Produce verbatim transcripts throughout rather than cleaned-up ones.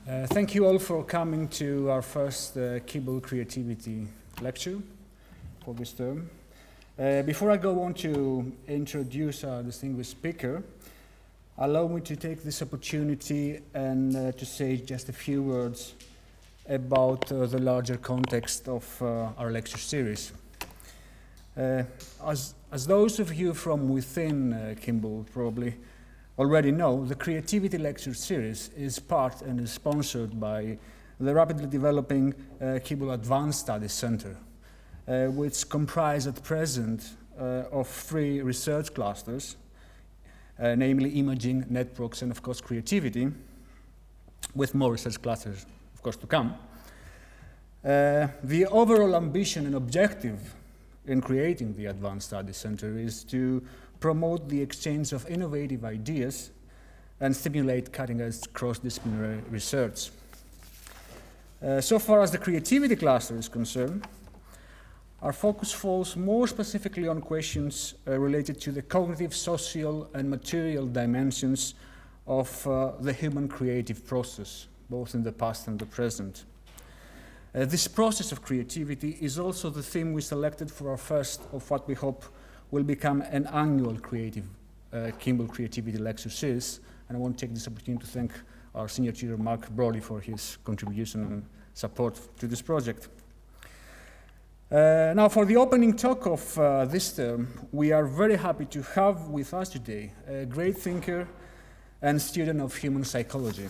Uh, thank you all for coming to our first uh, Kibble Creativity lecture for this term. Uh, before I go on to introduce our distinguished speaker, allow me to take this opportunity and uh, to say just a few words about uh, the larger context of uh, our lecture series. Uh, as, as those of you from within uh, Kimball probably already know, the Creativity Lecture Series is part and is sponsored by the rapidly developing uh, Kimball Advanced Studies Center, uh, which comprise at present uh, of three research clusters, uh, namely imaging, networks, and of course creativity, with more research clusters, of course, to come. Uh, the overall ambition and objective in creating the Advanced Studies Center is to promote the exchange of innovative ideas and stimulate cutting-edge cross-disciplinary research. Uh, so far as the creativity cluster is concerned, our focus falls more specifically on questions uh, related to the cognitive, social, and material dimensions of uh, the human creative process, both in the past and the present. Uh, this process of creativity is also the theme we selected for our first of what we hope will become an annual creative uh, Kimball Creativity Lecture Series, and I want to take this opportunity to thank our senior tutor Mark Brody for his contribution and support to this project. Uh, now, for the opening talk of uh, this term, we are very happy to have with us today a great thinker and student of human psychology.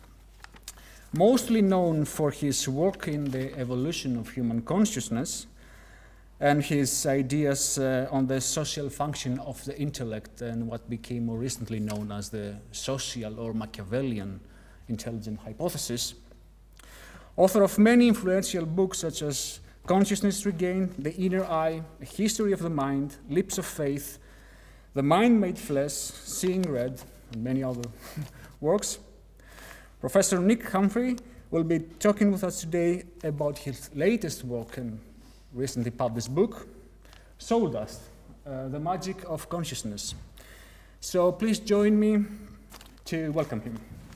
Mostly known for his work in the evolution of human consciousness and his ideas uh, on the social function of the intellect and what became more recently known as the social or Machiavellian intelligent hypothesis. Author of many influential books such as Consciousness Regained, The Inner Eye, A History of the Mind, Leaps of Faith, The Mind Made Flesh, Seeing Red, and many other works. Professor Nick Humphrey will be talking with us today about his latest work and recently published book, Soul Dust, uh, The Magic of Consciousness. So please join me to welcome him.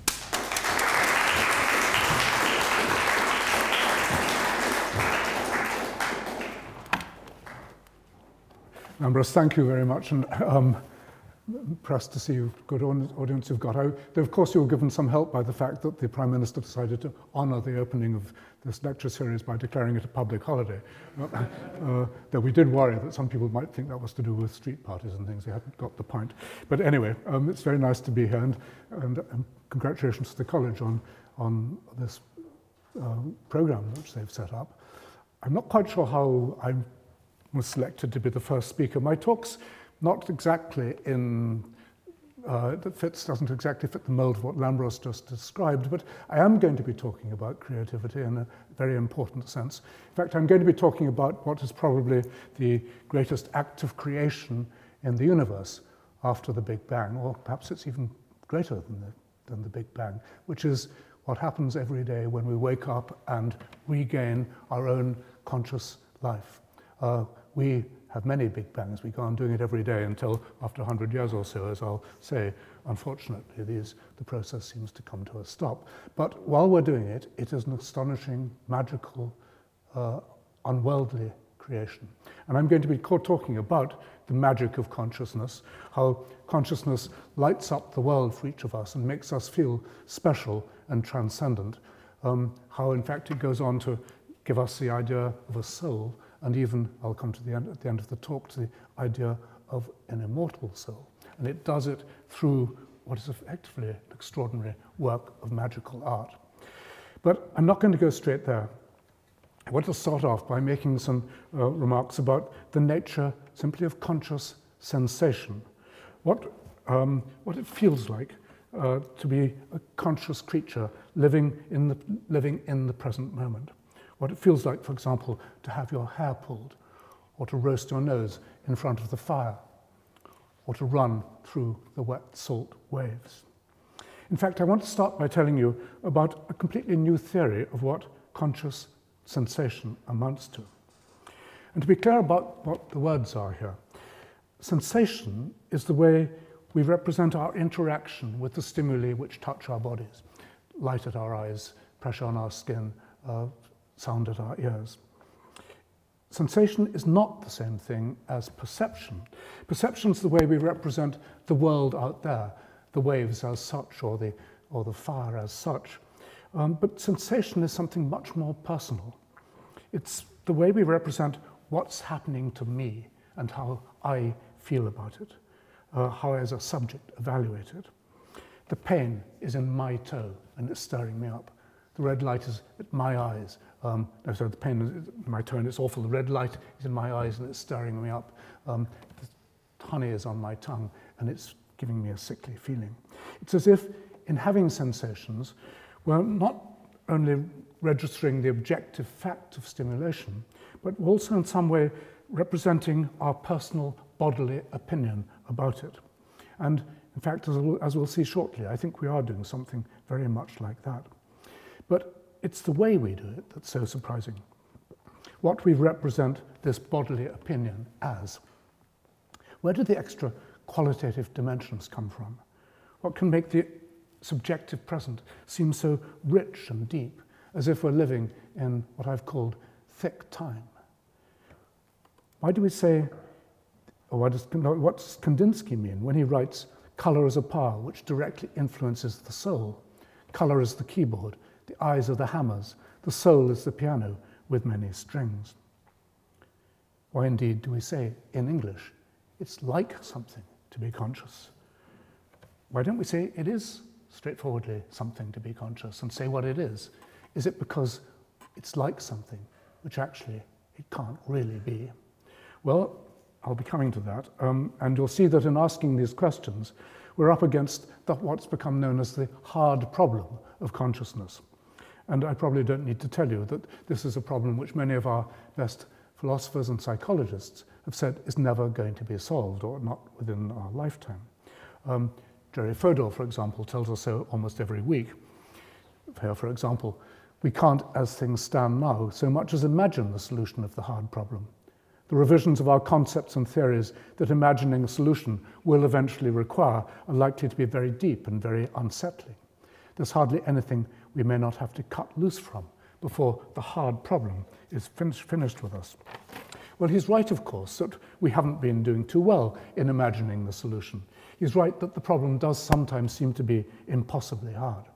Ambrose, thank you very much, and um, impressed to see you, good audience you've got. I, of course, you were given some help by the fact that the Prime Minister decided to honour the opening of this lecture series by declaring it a public holiday. Uh, though we did worry that some people might think that was to do with street parties and things. They hadn't got the point. But anyway, um, it's very nice to be here, and, and, and congratulations to the college on, on this uh, programme which they've set up. I'm not quite sure how I was selected to be the first speaker. My talk's not exactly in, uh, that fits, doesn't exactly fit the mold of what Lambros just described, but I am going to be talking about creativity in a very important sense. In fact, I'm going to be talking about what is probably the greatest act of creation in the universe after the Big Bang, or perhaps it's even greater than the, than the Big Bang, which is what happens every day when we wake up and regain our own conscious life. Uh, we have many Big Bangs. We go on doing it every day until after a hundred years or so, as I'll say, unfortunately, these, the process seems to come to a stop. But while we're doing it, it is an astonishing, magical, uh, unworldly creation. And I'm going to be talking about the magic of consciousness, how consciousness lights up the world for each of us and makes us feel special and transcendent, um, how in fact it goes on to give us the idea of a soul, and even, I'll come to the end, at the end of the talk, to the idea of an immortal soul. And it does it through what is effectively an extraordinary work of magical art. But I'm not going to go straight there. I want to start off by making some uh, remarks about the nature simply of conscious sensation. What, um, what it feels like uh, to be a conscious creature living in, the, living in the present moment. What it feels like, for example, to have your hair pulled, or to roast your nose in front of the fire, or to run through the wet salt waves. In fact, I want to start by telling you about a completely new theory of what conscious sensation amounts to. And to be clear about what the words are here, sensation is the way we represent our interaction with the stimuli which touch our bodies. light at our eyes, pressure on our skin, uh, sound at our ears. Sensation is not the same thing as perception. Perception is the way we represent the world out there, the waves as such, or the, or the fire as such. Um, but sensation is something much more personal. It's the way we represent what's happening to me and how I feel about it, uh, how I as a subject evaluate it. The pain is in my toe and it's stirring me up. The red light is at my eyes. Um, no, sorry, the pain is in my toe and it's awful. The red light is in my eyes and it's stirring me up. Um, the honey is on my tongue and it's giving me a sickly feeling. It's as if in having sensations, we're not only registering the objective fact of stimulation, but also in some way representing our personal bodily opinion about it. And in fact, as we'll, as we'll see shortly, I think we are doing something very much like that. But it's the way we do it that's so surprising. What we represent this bodily opinion as. Where do the extra qualitative dimensions come from? What can make the subjective present seem so rich and deep, as if we're living in what I've called thick time? Why do we say, or what does, what does Kandinsky mean when he writes, colour is a power which directly influences the soul. Colour is the keyboard, the eyes are the hammers, the soul is the piano with many strings. Why indeed do we say in English, it's like something to be conscious? Why don't we say it is straightforwardly something to be conscious and say what it is? Is it because it's like something, which actually it can't really be? Well, I'll be coming to that, um, and you'll see that in asking these questions, we're up against the, what's become known as the hard problem of consciousness. And I probably don't need to tell you that this is a problem which many of our best philosophers and psychologists have said is never going to be solved, or not within our lifetime. Um, Jerry Fodor, for example, tells us so almost every week. Here, for example, we can't, as things stand now, so much as imagine the solution of the hard problem. The revisions of our concepts and theories that imagining a solution will eventually require are likely to be very deep and very unsettling. There's hardly anything we may not have to cut loose from before the hard problem is fin- finished with us. Well, he's right, of course, that we haven't been doing too well in imagining the solution. He's right that the problem does sometimes seem to be impossibly hard.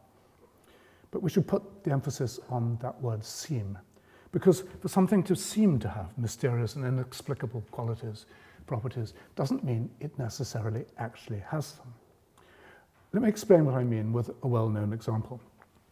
But we should put the emphasis on that word seem, because for something to seem to have mysterious and inexplicable qualities, properties, doesn't mean it necessarily actually has them. Let me explain what I mean with a well-known example.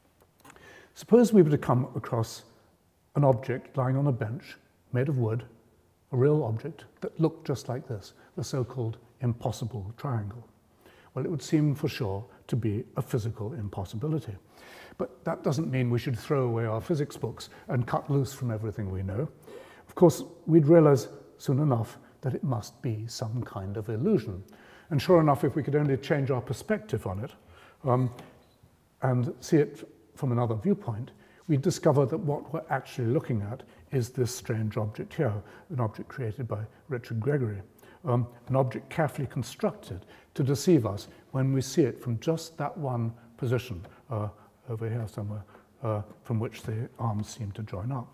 Suppose we were to come across an object lying on a bench made of wood, a real object that looked just like this, the so-called impossible triangle. Well, it would seem for sure to be a physical impossibility. But that doesn't mean we should throw away our physics books and cut loose from everything we know. Of course, we'd realize soon enough that it must be some kind of illusion. And sure enough, if we could only change our perspective on it um, and see it from another viewpoint, we'd discover that what we're actually looking at is this strange object here, an object created by Richard Gregory, um, an object carefully constructed to deceive us when we see it from just that one position, uh, over here somewhere, uh, from which the arms seem to join up.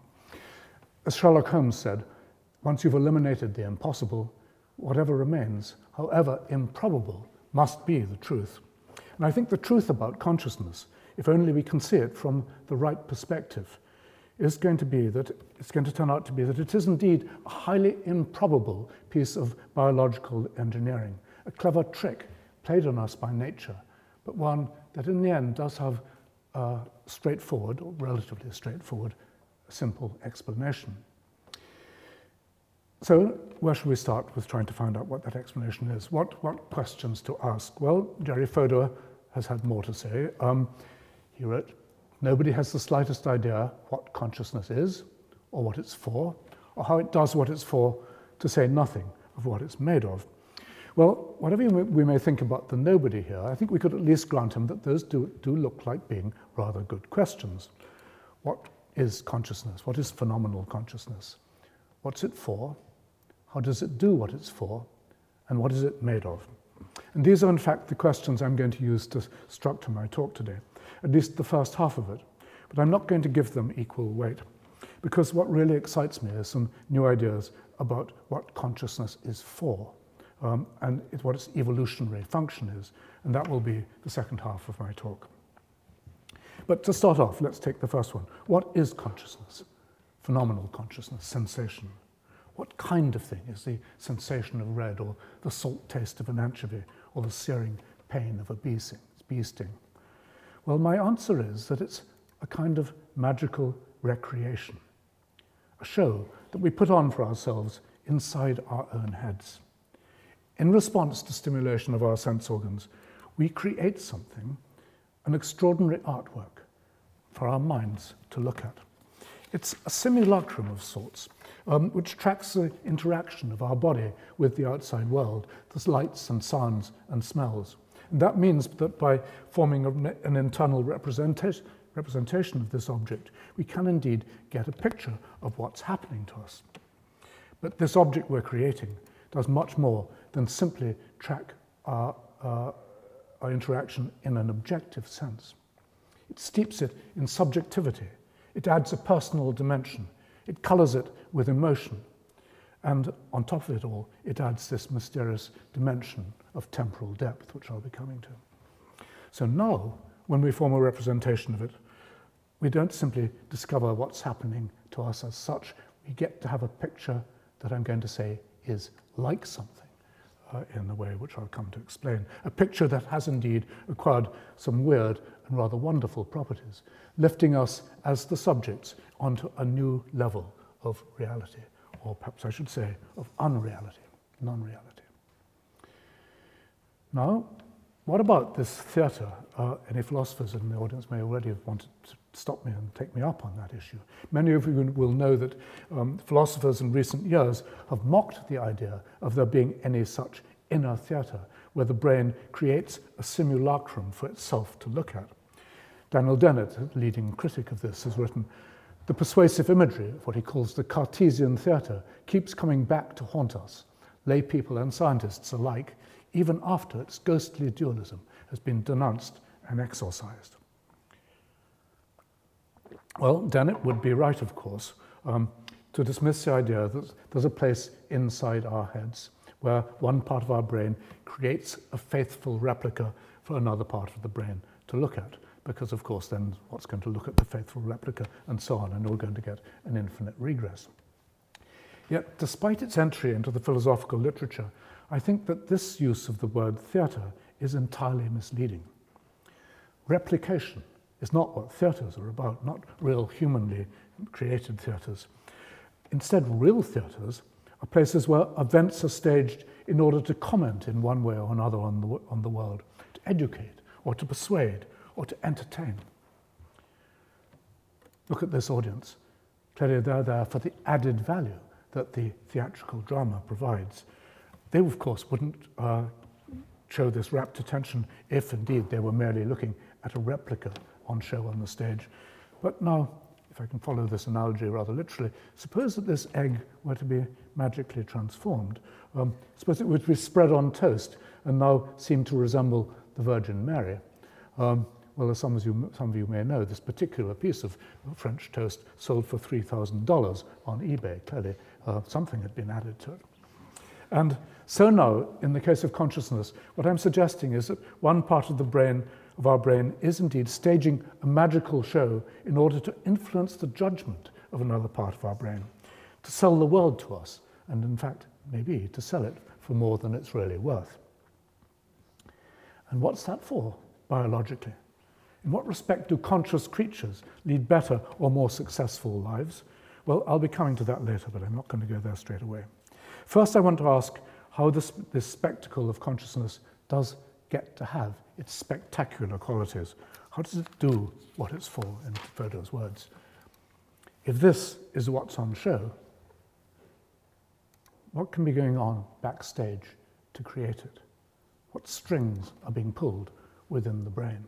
As Sherlock Holmes said, once you've eliminated the impossible, whatever remains, however improbable, must be the truth. And I think the truth about consciousness, if only we can see it from the right perspective, is going to be that it's going to turn out to be that it is indeed a highly improbable piece of biological engineering, a clever trick played on us by nature, but one that in the end does have a straightforward, or relatively straightforward, simple explanation. So where should we start with trying to find out what that explanation is? What, what questions to ask? Well, Jerry Fodor has had more to say. Um, he wrote, nobody has the slightest idea what consciousness is, or what it's for, or how it does what it's for, to say nothing of what it's made of. Well, whatever we may think about the nobody here, I think we could at least grant him that those do, do look like being rather good questions. What is consciousness? What is phenomenal consciousness? What's it for? How does it do what it's for? And what is it made of? And these are in fact the questions I'm going to use to structure my talk today. at least the first half of it. But I'm not going to give them equal weight, because what really excites me is some new ideas about what consciousness is for, um, and it, what its evolutionary function is, and that will be the second half of my talk. But to start off, let's take the first one. What is consciousness? Phenomenal consciousness, sensation. What kind of thing is the sensation of red, or the salt taste of an anchovy, or the searing pain of a bee sting? Bee sting? Well, my answer is that it's a kind of magical recreation, a show that we put on for ourselves inside our own heads. In response to stimulation of our sense organs, we create something, an extraordinary artwork for our minds to look at. It's a simulacrum of sorts, um, which tracks the interaction of our body with the outside world, the lights and sounds and smells. And that means that by forming a, an internal representation, representation of this object, we can indeed get a picture of what's happening to us. But this object we're creating does much more than simply track our, uh, our interaction in an objective sense. It steeps it in subjectivity. It adds a personal dimension. It colors it with emotion. And on top of it all, it adds this mysterious dimension of temporal depth, which I'll be coming to. So now, when we form a representation of it, we don't simply discover what's happening to us as such. We get to have a picture that I'm going to say is like something, uh, in the way which I'll come to explain. A picture that has indeed acquired some weird and rather wonderful properties, lifting us as the subjects onto a new level of reality, or perhaps I should say of unreality, non-reality. Now, what about this theatre? Uh, any philosophers in the audience may already have wanted to stop me and take me up on that issue. Many of you will know that um, philosophers in recent years have mocked the idea of there being any such inner theatre, where the brain creates a simulacrum for itself to look at. Daniel Dennett, a leading critic of this, has written, "The persuasive imagery of what he calls the Cartesian theatre keeps coming back to haunt us, lay people and scientists alike, even after its ghostly dualism has been denounced and exorcised." Well, Dennett would be right, of course, um, to dismiss the idea that there's a place inside our heads where one part of our brain creates a faithful replica for another part of the brain to look at, because, of course, then what's going to look at the faithful replica, and so on, and we're going to get an infinite regress. Yet, despite its entry into the philosophical literature, I think that this use of the word theatre is entirely misleading. Replication is not what theatres are about, not real humanly created theatres. Instead, real theatres are places where events are staged in order to comment in one way or another on the, on the world, to educate, or to persuade, or to entertain. Look at this audience. Clearly they're there for the added value that the theatrical drama provides. They, of course, wouldn't uh, show this rapt attention if indeed they were merely looking at a replica on show on the stage. But now, if I can follow this analogy rather literally, suppose that this egg were to be magically transformed. Um, suppose it would be spread on toast and now seem to resemble the Virgin Mary. Um, well, as some of, you, some of you may know, this particular piece of French toast sold for three thousand dollars on eBay. Clearly, uh, something had been added to it. And so now, in the case of consciousness, what I'm suggesting is that one part of the brain, of our brain, is indeed staging a magical show in order to influence the judgment of another part of our brain, to sell the world to us, and in fact, maybe to sell it for more than it's really worth. And what's that for, biologically? In what respect do conscious creatures lead better or more successful lives? Well, I'll be coming to that later, but I'm not going to go there straight away. First, I want to ask how this, this spectacle of consciousness does get to have its spectacular qualities. How does it do what it's for, in Frodo's words? If this is what's on show, what can be going on backstage to create it? What strings are being pulled within the brain?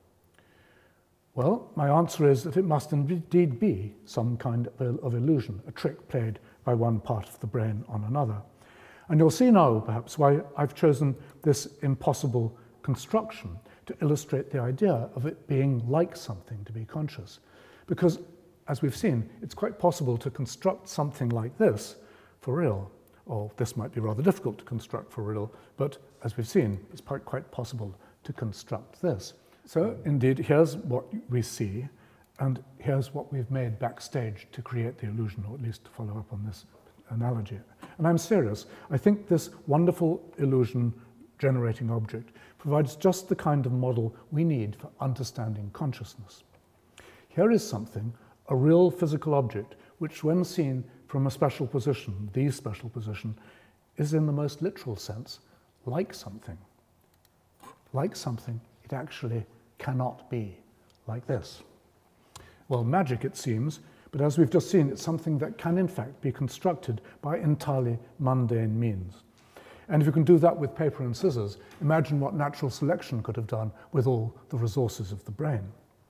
Well, my answer is that it must indeed be some kind of illusion, a trick played by one part of the brain on another. And you'll see now, perhaps, why I've chosen this impossible construction to illustrate the idea of it being like something to be conscious. Because, as we've seen, it's quite possible to construct something like this for real, or this might be rather difficult to construct for real, but as we've seen, it's quite, quite possible to construct this. So, indeed, here's what we see, and here's what we've made backstage to create the illusion, or at least to follow up on this analogy. And I'm serious. I think this wonderful illusion-generating object provides just the kind of model we need for understanding consciousness. Here is something, a real physical object, which when seen from a special position, the special position, is in the most literal sense like something. Like something it actually cannot be, like this. Well, magic it seems, but as we've just seen, it's something that can in fact be constructed by entirely mundane means. And if you can do that with paper and scissors, imagine what natural selection could have done with all the resources of the brain.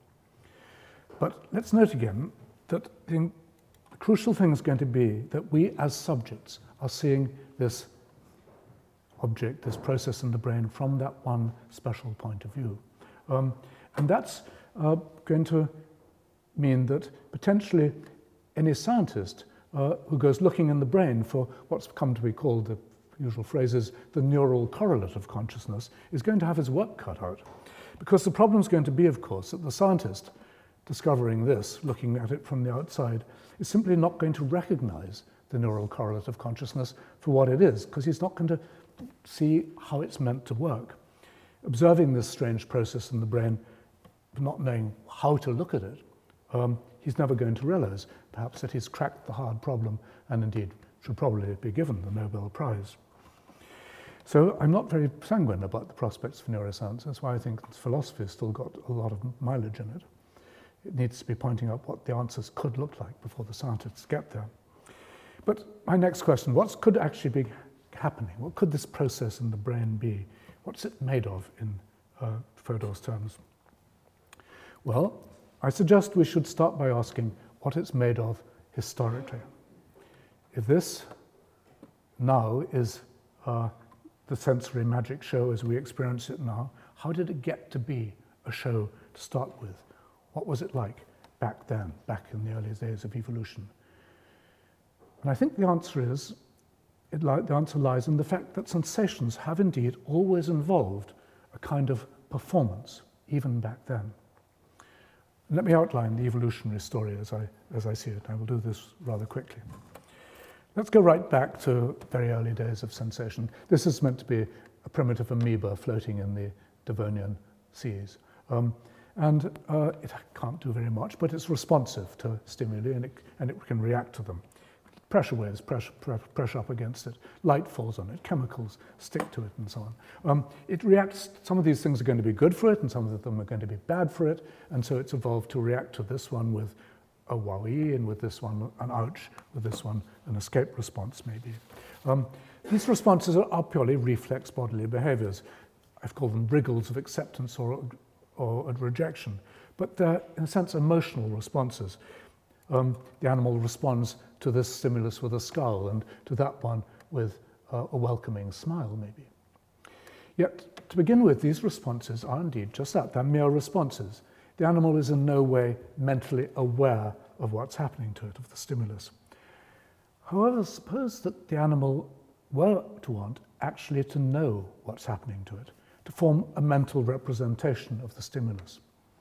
But let's note again that the crucial thing is going to be that we as subjects are seeing this object, this process in the brain from that one special point of view. Um, and that's uh, going to mean that potentially any scientist uh, who goes looking in the brain for what's come to be called, the usual phrase is, the neural correlate of consciousness, is going to have his work cut out. Because the problem is going to be, of course, that the scientist discovering this, looking at it from the outside, is simply not going to recognize the neural correlate of consciousness for what it is, because he's not going to see how it's meant to work. Observing this strange process in the brain, not knowing how to look at it, um, he's never going to realize, perhaps, that he's cracked the hard problem and indeed should probably be given the Nobel Prize. So I'm not very sanguine about the prospects for neuroscience. That's why I think philosophy has still got a lot of mileage in it. It needs to be pointing out what the answers could look like before the scientists get there. But my next question, what could actually be happening? What could this process in the brain be? What's it made of in uh, Fodor's terms? Well, I suggest we should start by asking what it's made of historically. If this now is uh, the sensory magic show as we experience it now, how did it get to be a show to start with? What was it like back then, back in the early days of evolution? And I think the answer is, it li- the answer lies in the fact that sensations have indeed always involved a kind of performance, even back then. And let me outline the evolutionary story as I, as I see it. I will do this rather quickly. Let's go right back to very early days of sensation. This is meant to be a primitive amoeba floating in the Devonian seas. Um, and uh, it can't do very much, but it's responsive to stimuli and it, and it can react to them. Pressure waves pressure, pressure up against it, light falls on it, chemicals stick to it, and so on. Um, it reacts, some of these things are going to be good for it, and some of them are going to be bad for it, and so it's evolved to react to this one with a wowee, and with this one an ouch, with this one an escape response maybe. Um, these responses are, are purely reflex bodily behaviors. I've called them wriggles of acceptance or, or rejection, but they're in a sense emotional responses. Um, the animal responds to this stimulus with a scowl and to that one with uh, a welcoming smile maybe. Yet, to begin with, these responses are indeed just that, they're mere responses. The animal is in no way mentally aware of what's happening to it, of the stimulus. However, suppose that the animal were to want actually to know what's happening to it, to form a mental representation of the stimulus.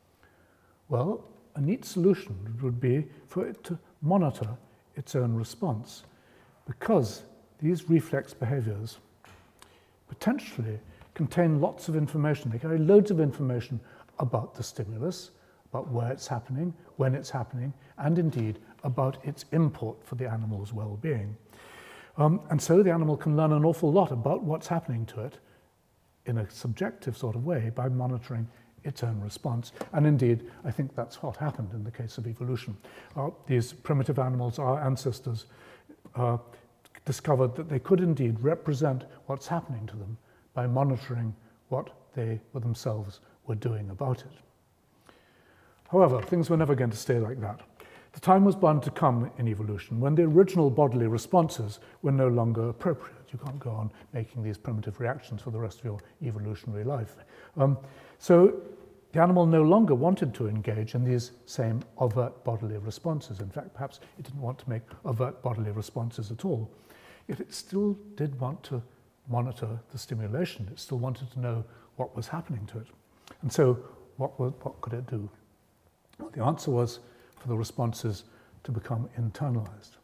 Well, a neat solution would be for it to monitor its own response, because these reflex behaviors potentially contain lots of information. They carry loads of information about the stimulus, about where it's happening, when it's happening, and indeed about its import for the animal's well-being. Um, and so the animal can learn an awful lot about what's happening to it in a subjective sort of way by monitoring its own response. And indeed, I think that's what happened in the case of evolution. Uh, these primitive animals, our ancestors, uh, discovered that they could indeed represent what's happening to them by monitoring what they were themselves were doing about it. However, things were never going to stay like that. The time was bound to come in evolution when the original bodily responses were no longer appropriate. You can't go on making these primitive reactions for the rest of your evolutionary life. Um, so the animal no longer wanted to engage in these same overt bodily responses. In fact, perhaps it didn't want to make overt bodily responses at all. Yet it still did want to monitor the stimulation. It still wanted to know what was happening to it. And so what, was, what could it do? Well, the answer was for the responses to become internalized,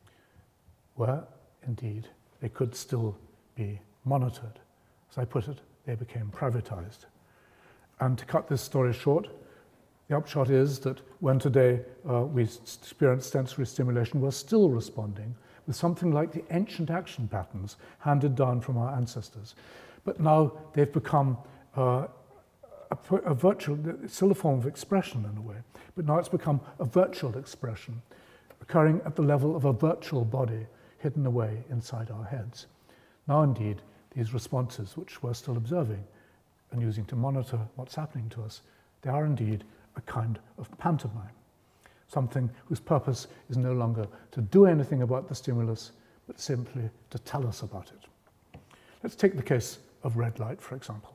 where indeed they could still be monitored. As I put it, they became privatized. And to cut this story short, the upshot is that when today uh, we experience sensory stimulation, we're still responding with something like the ancient action patterns handed down from our ancestors. But now they've become uh, a, a virtual, it's still a form of expression in a way, but now it's become a virtual expression, occurring at the level of a virtual body hidden away inside our heads. Now indeed, these responses, which we're still observing and using to monitor what's happening to us, they are indeed a kind of pantomime, something whose purpose is no longer to do anything about the stimulus, but simply to tell us about it. Let's take the case of red light, for example.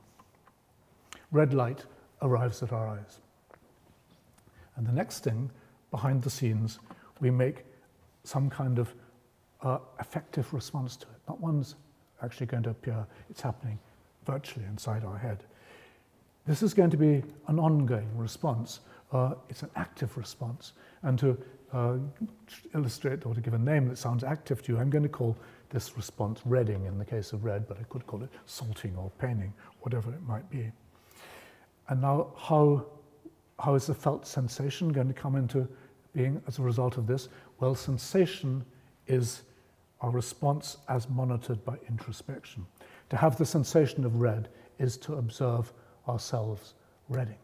Red light arrives at our eyes. And the next thing, behind the scenes, we make some kind of uh, effective response to it. Not one's actually going to appear, it's happening virtually inside our head. This is going to be an ongoing response. Uh, it's an active response. And to uh, illustrate or to give a name that sounds active to you, I'm going to call this response redding in the case of red, but I could call it salting or paining, whatever it might be. And now how, how is the felt sensation going to come into being as a result of this? Well, sensation is our response as monitored by introspection. To have the sensation of red is to observe ourselves redding.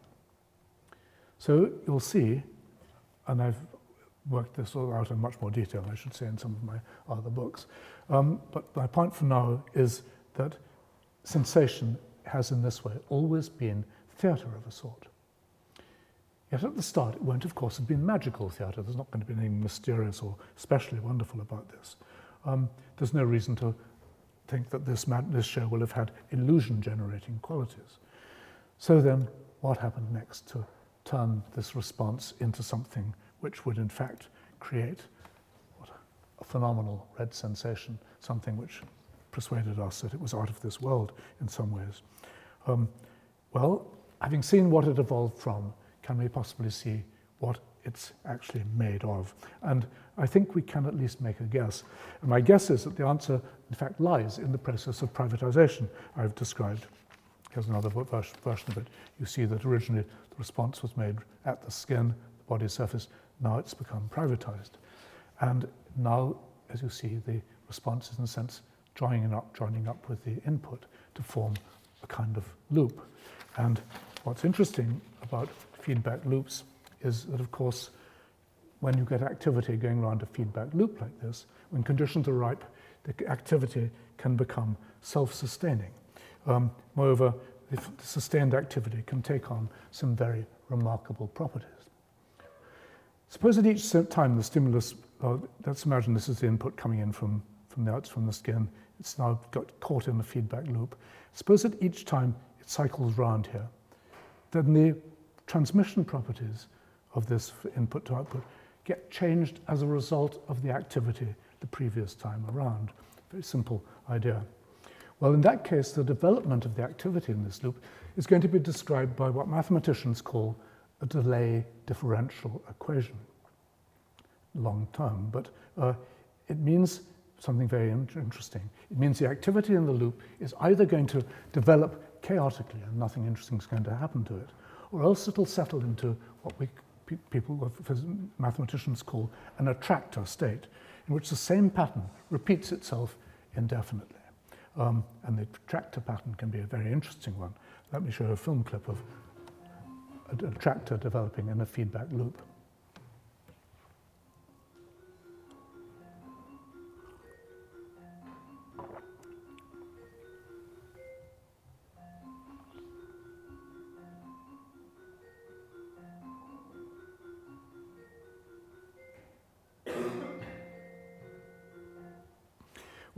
So you'll see, and I've worked this all out in much more detail, I should say, in some of my other books. Um, but my point for now is that sensation has in this way always been theatre of a sort. Yet at the start, it won't, of course, have been magical theatre. There's not going to be anything mysterious or especially wonderful about this. Um, there's no reason to think that this, this show will have had illusion-generating qualities. So then, what happened next to turn this response into something which would in fact create what, a phenomenal red sensation, something which persuaded us that it was out of this world in some ways? Um, well, having seen what it evolved from, can we possibly see what it's actually made of? And I think we can at least make a guess. And my guess is that the answer, in fact, lies in the process of privatization I've described. Here's another version of it. You see that originally the response was made at the skin, the body surface. Now it's become privatized. And now, as you see, the response is in a sense joining up, joining up with the input to form a kind of loop. And what's interesting about feedback loops is that, of course, when you get activity going around a feedback loop like this, when conditions are ripe, the activity can become self-sustaining. Um, moreover, the sustained activity can take on some very remarkable properties. Suppose at each time the stimulus, uh, let's imagine this is the input coming in from, from the outs from the skin, it's now got caught in the feedback loop. Suppose that each time it cycles round here, then the transmission properties of this input to output get changed as a result of the activity the previous time around. Very simple idea. Well, in that case, the development of the activity in this loop is going to be described by what mathematicians call a delay differential equation. Long term, but uh, it means something very in interesting. It means the activity in the loop is either going to develop chaotically and nothing interesting is going to happen to it, or else it'll settle into what we pe people, mathematicians call an attractor state, in which the same pattern repeats itself indefinitely. Um, and the attractor pattern can be a very interesting one. Let me show you a film clip of an attractor developing in a feedback loop.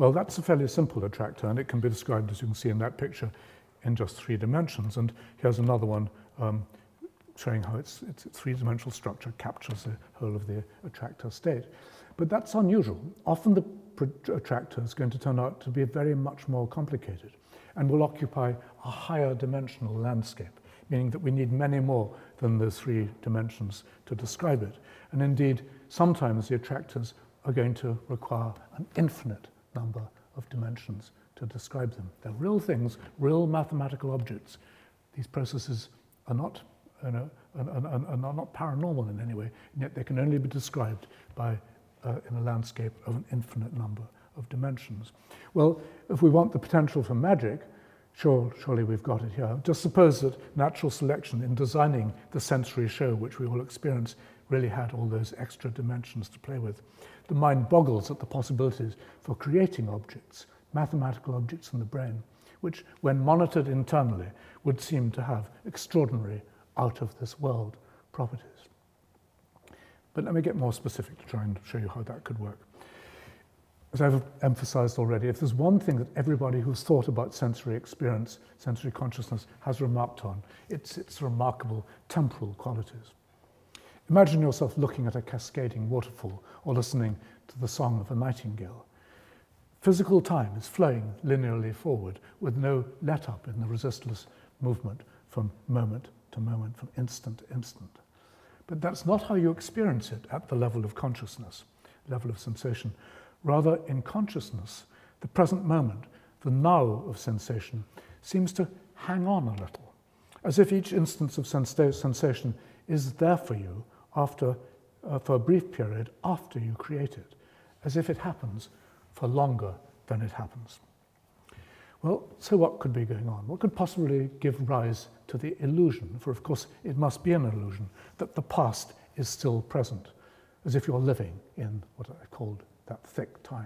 Well, that's a fairly simple attractor, and it can be described, as you can see in that picture, in just three dimensions. And here's another one um, showing how its, its three-dimensional structure captures the whole of the attractor state. But that's unusual. Often the attractor is going to turn out to be very much more complicated and will occupy a higher dimensional landscape, meaning that we need many more than the three dimensions to describe it. And indeed, sometimes the attractors are going to require an infinite number of dimensions to describe them. They're real things, real mathematical objects. These processes are not, you know, and, and, and are not paranormal in any way, and yet they can only be described by, uh, in a landscape of an infinite number of dimensions. Well, if we want the potential for magic, sure, surely we've got it here. Just suppose that natural selection in designing the sensory show which we all experience really had all those extra dimensions to play with. The mind boggles at the possibilities for creating objects, mathematical objects in the brain, which, when monitored internally, would seem to have extraordinary out-of-this-world properties. But let me get more specific to try and show you how that could work. As I've emphasized already, if there's one thing that everybody who's thought about sensory experience, sensory consciousness, has remarked on, it's its remarkable temporal qualities. Imagine yourself looking at a cascading waterfall or listening to the song of a nightingale. Physical time is flowing linearly forward with no let-up in the resistless movement from moment to moment, from instant to instant. But that's not how you experience it at the level of consciousness, level of sensation. Rather, in consciousness, the present moment, the now of sensation, seems to hang on a little, as if each instance of sensation is there for you after, uh, for a brief period after you create it, as if it happens for longer than it happens. Well, so what could be going on? What could possibly give rise to the illusion, for of course it must be an illusion, that the past is still present, as if you're living in what I called that thick time?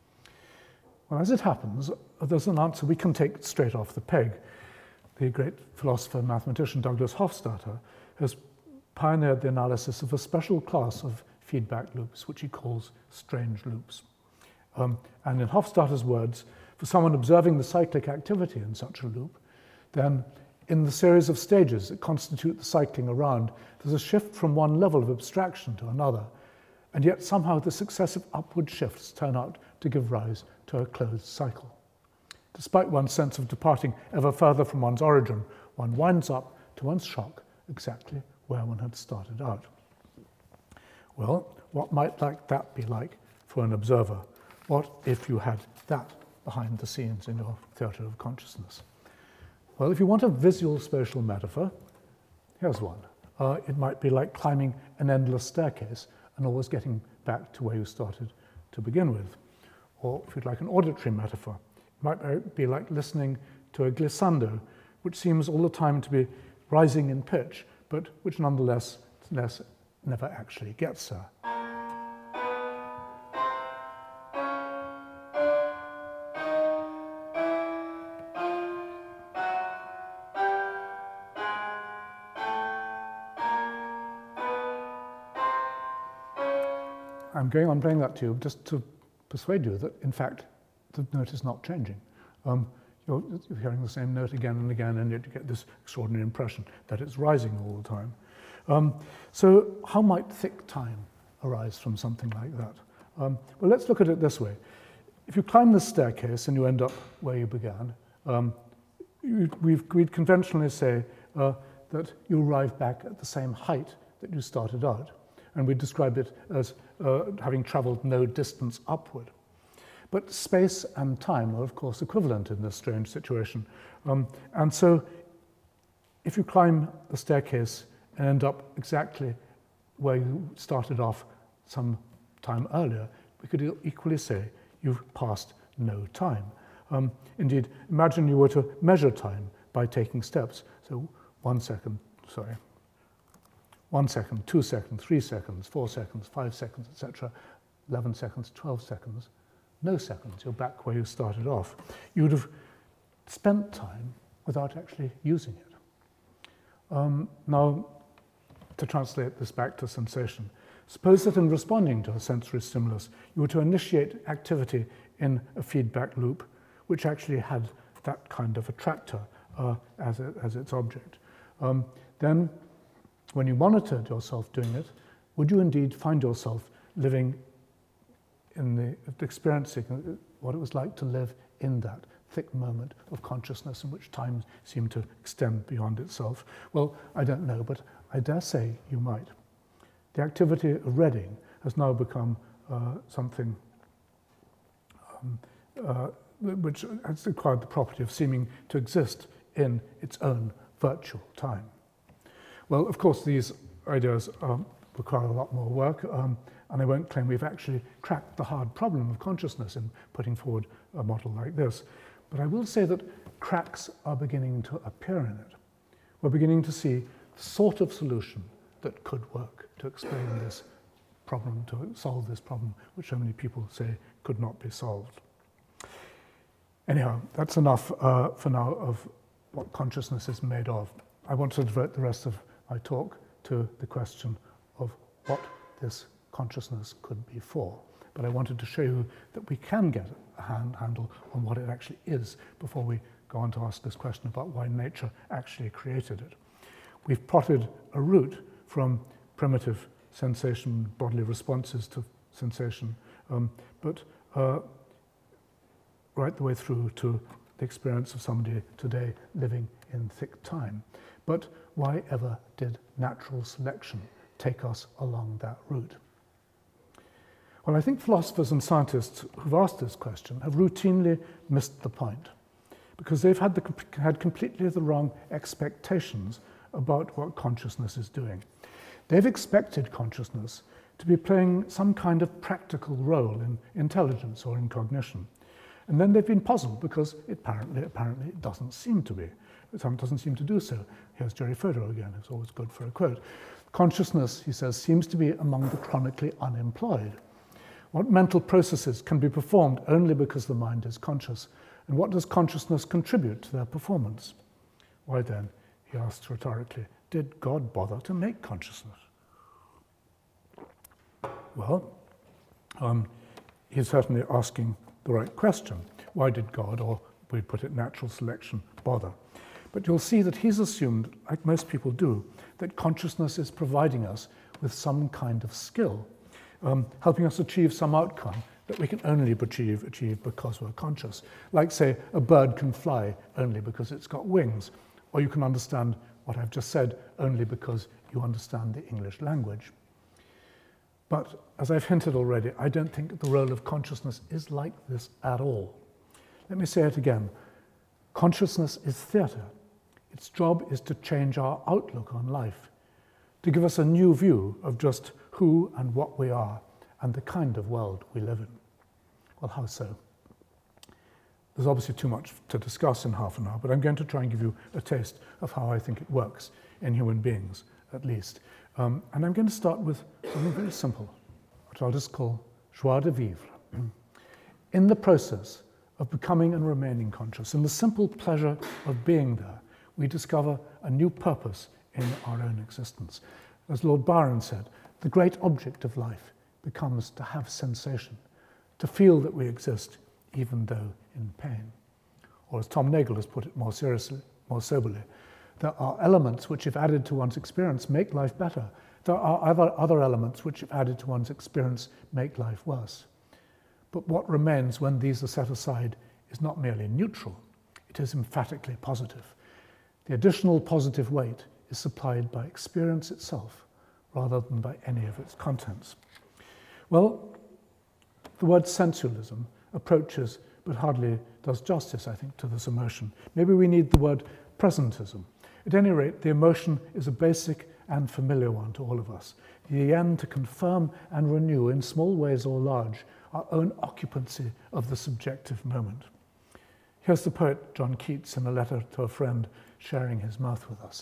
Well, as it happens, there's an answer we can take straight off the peg. The great philosopher and mathematician Douglas Hofstadter has pioneered the analysis of a special class of feedback loops, which he calls strange loops. Um, and in Hofstadter's words, for someone observing the cyclic activity in such a loop, then in the series of stages that constitute the cycling around, there's a shift from one level of abstraction to another, and yet somehow the successive upward shifts turn out to give rise to a closed cycle. Despite one's sense of departing ever further from one's origin, one winds up, to one's shock, exactly where one had started out. Well, what might like that be like for an observer? What if you had that behind the scenes in your theatre of consciousness? Well, if you want a visual spatial metaphor, here's one. Uh, it might be like climbing an endless staircase and always getting back to where you started to begin with. Or if you'd like an auditory metaphor, it might be like listening to a glissando, which seems all the time to be rising in pitch, but which nonetheless less, never actually gets there. I'm going on playing that to you just to persuade you that, in fact, the note is not changing. Um, you're, you're hearing the same note again and again, and yet you get this extraordinary impression that it's rising all the time. Um, so how might thick time arise from something like that? Um, well, let's look at it this way. If you climb the staircase and you end up where you began, um, you, we've, we'd conventionally say uh, that you arrive back at the same height that you started out. And we describe it as uh, having traveled no distance upward. But space and time are, of course, equivalent in this strange situation. Um, and so if you climb the staircase and end up exactly where you started off some time earlier, we could equally say you've passed no time. Um, indeed, imagine you were to measure time by taking steps. So one second, sorry. One second, two seconds, three seconds, four seconds, five seconds, et cetera, eleven seconds, twelve seconds, no seconds, you're back where you started off. You would have spent time without actually using it. Um, now, to translate this back to sensation, suppose that in responding to a sensory stimulus, you were to initiate activity in a feedback loop which actually had that kind of attractor uh, as, a, as its object. Um, then, when you monitored yourself doing it, would you indeed find yourself living in the, experiencing what it was like to live in that thick moment of consciousness in which time seemed to extend beyond itself? Well, I don't know, but I dare say you might. The activity of Reading has now become uh, something um, uh, which has acquired the property of seeming to exist in its own virtual time. Well, of course, these ideas um, require a lot more work, um, and I won't claim we've actually cracked the hard problem of consciousness in putting forward a model like this. But I will say that cracks are beginning to appear in it. We're beginning to see the sort of solution that could work to explain this problem, to solve this problem, which so many people say could not be solved. Anyhow, that's enough uh, for now of what consciousness is made of. I want to devote the rest of my talk to the question of what this consciousness could be for. But I wanted to show you that we can get a hand handle on what it actually is before we go on to ask this question about why nature actually created it. We've plotted a route from primitive sensation, bodily responses to sensation, um, but uh, right the way through to the experience of somebody today living in thick time. But why ever did natural selection take us along that route? Well, I think philosophers and scientists who've asked this question have routinely missed the point, because they've had, the, had completely the wrong expectations about what consciousness is doing. They've expected consciousness to be playing some kind of practical role in intelligence or in cognition. And then they've been puzzled because it apparently, apparently it doesn't seem to be. It doesn't seem to do so. Here's Jerry Fodor again, it's always good for a quote. Consciousness, he says, seems to be among the chronically unemployed. What mental processes can be performed only because the mind is conscious? And what does consciousness contribute to their performance? Why then, he asks rhetorically, did God bother to make consciousness? Well, um, he's certainly asking the right question. Why did God, or we put it natural selection, bother? But you'll see that he's assumed, like most people do, that consciousness is providing us with some kind of skill, um, helping us achieve some outcome that we can only achieve, achieve because we're conscious. Like, say, a bird can fly only because it's got wings, or you can understand what I've just said only because you understand the English language. But as I've hinted already, I don't think the role of consciousness is like this at all. Let me say it again. Consciousness is theatre. Its job is to change our outlook on life, to give us a new view of just who and what we are and the kind of world we live in. Well, how so? There's obviously too much to discuss in half an hour, but I'm going to try and give you a taste of how I think it works in human beings, at least. Um, and I'm going to start with something very simple, which I'll just call joie de vivre. In the process of becoming and remaining conscious, in the simple pleasure of being there, we discover a new purpose in our own existence. As Lord Byron said, the great object of life becomes to have sensation, to feel that we exist, even though in pain. Or as Tom Nagel has put it more seriously, more soberly, there are elements which, if added to one's experience, make life better. There are other, other elements which, if added to one's experience, make life worse. But what remains when these are set aside is not merely neutral, it is emphatically positive. The additional positive weight is supplied by experience itself, rather than by any of its contents. Well, the word sensualism approaches, but hardly does justice, I think, to this emotion. Maybe we need the word presentism. At any rate, the emotion is a basic and familiar one to all of us. The end to confirm and renew, in small ways or large, our own occupancy of the subjective moment. Here's the poet John Keats in a letter to a friend sharing his mouth with us.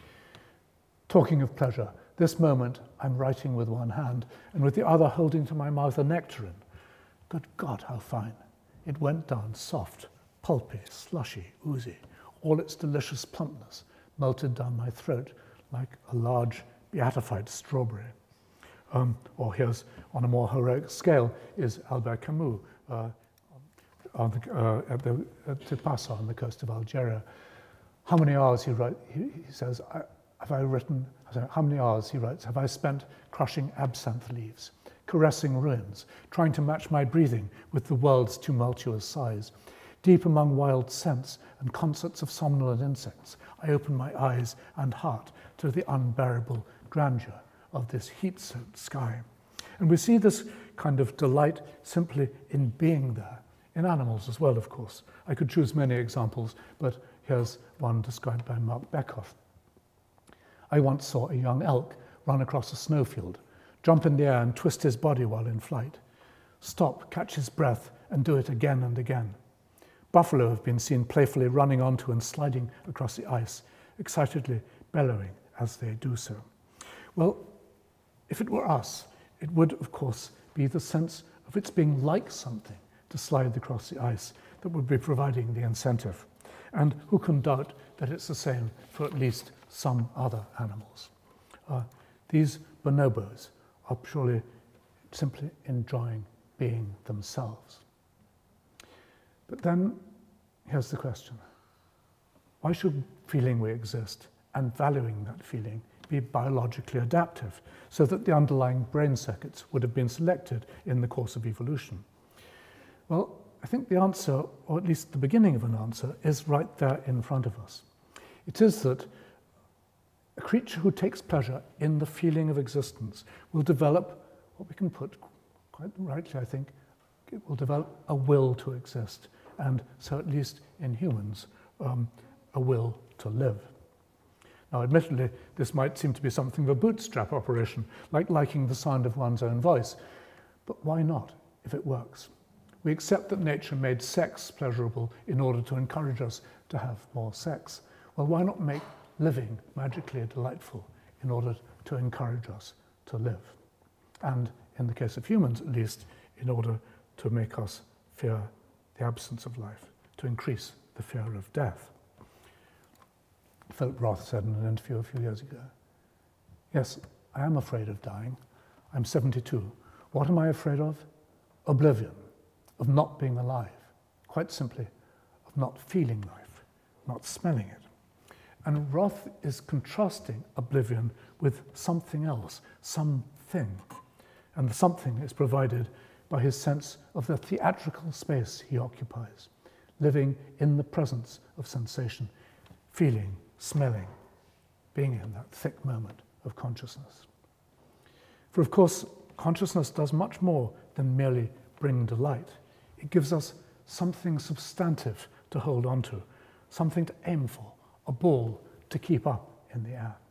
Talking of pleasure, this moment I'm writing with one hand and with the other holding to my mouth a nectarine. Good God, how fine. It went down soft, pulpy, slushy, oozy, all its delicious plumpness melted down my throat like a large beatified strawberry. Um, or here's, on a more heroic scale, is Albert Camus, uh, on the, uh, at the, at Tipasa on the coast of Algeria. How many hours, he, write, he, he says, I, have I written, how many hours, he writes, have I spent crushing absinthe leaves, caressing ruins, trying to match my breathing with the world's tumultuous size. Deep among wild scents and concerts of somnolent insects, I open my eyes and heart to the unbearable grandeur of this heat-soaked sky. And we see this kind of delight simply in being there, in animals as well, of course. I could choose many examples, but here's one described by Mark Beckhoff. I once saw a young elk run across a snowfield, jump in the air and twist his body while in flight, stop, catch his breath, and do it again and again. Buffalo have been seen playfully running onto and sliding across the ice, excitedly bellowing as they do so. Well, if it were us, it would, of course, be the sense of its being like something to slide across the ice that would be providing the incentive. And who can doubt that it's the same for at least some other animals? Uh, these bonobos are purely simply enjoying being themselves. But then, here's the question. Why should feeling we exist and valuing that feeling be biologically adaptive so that the underlying brain circuits would have been selected in the course of evolution? Well, I think the answer, or at least the beginning of an answer, is right there in front of us. It is that a creature who takes pleasure in the feeling of existence will develop what we can put, quite rightly I think, it will develop a will to exist, and so at least in humans, um, a will to live. Now, admittedly, this might seem to be something of a bootstrap operation, like liking the sound of one's own voice, but why not, if it works? We accept that nature made sex pleasurable in order to encourage us to have more sex. Well, why not make living magically delightful in order to encourage us to live? And in the case of humans, at least, in order to make us fear the absence of life, to increase the fear of death. Philip Roth said in an interview a few years ago, yes, I am afraid of dying. I'm seventy-two. What am I afraid of? Oblivion, of not being alive. Quite simply, of not feeling life, not smelling it. And Roth is contrasting oblivion with something else, something. And the something is provided by his sense of the theatrical space he occupies, living in the presence of sensation, feeling, smelling, being in that thick moment of consciousness. For of course, consciousness does much more than merely bring delight. It gives us something substantive to hold on to, something to aim for, a ball to keep up in the air.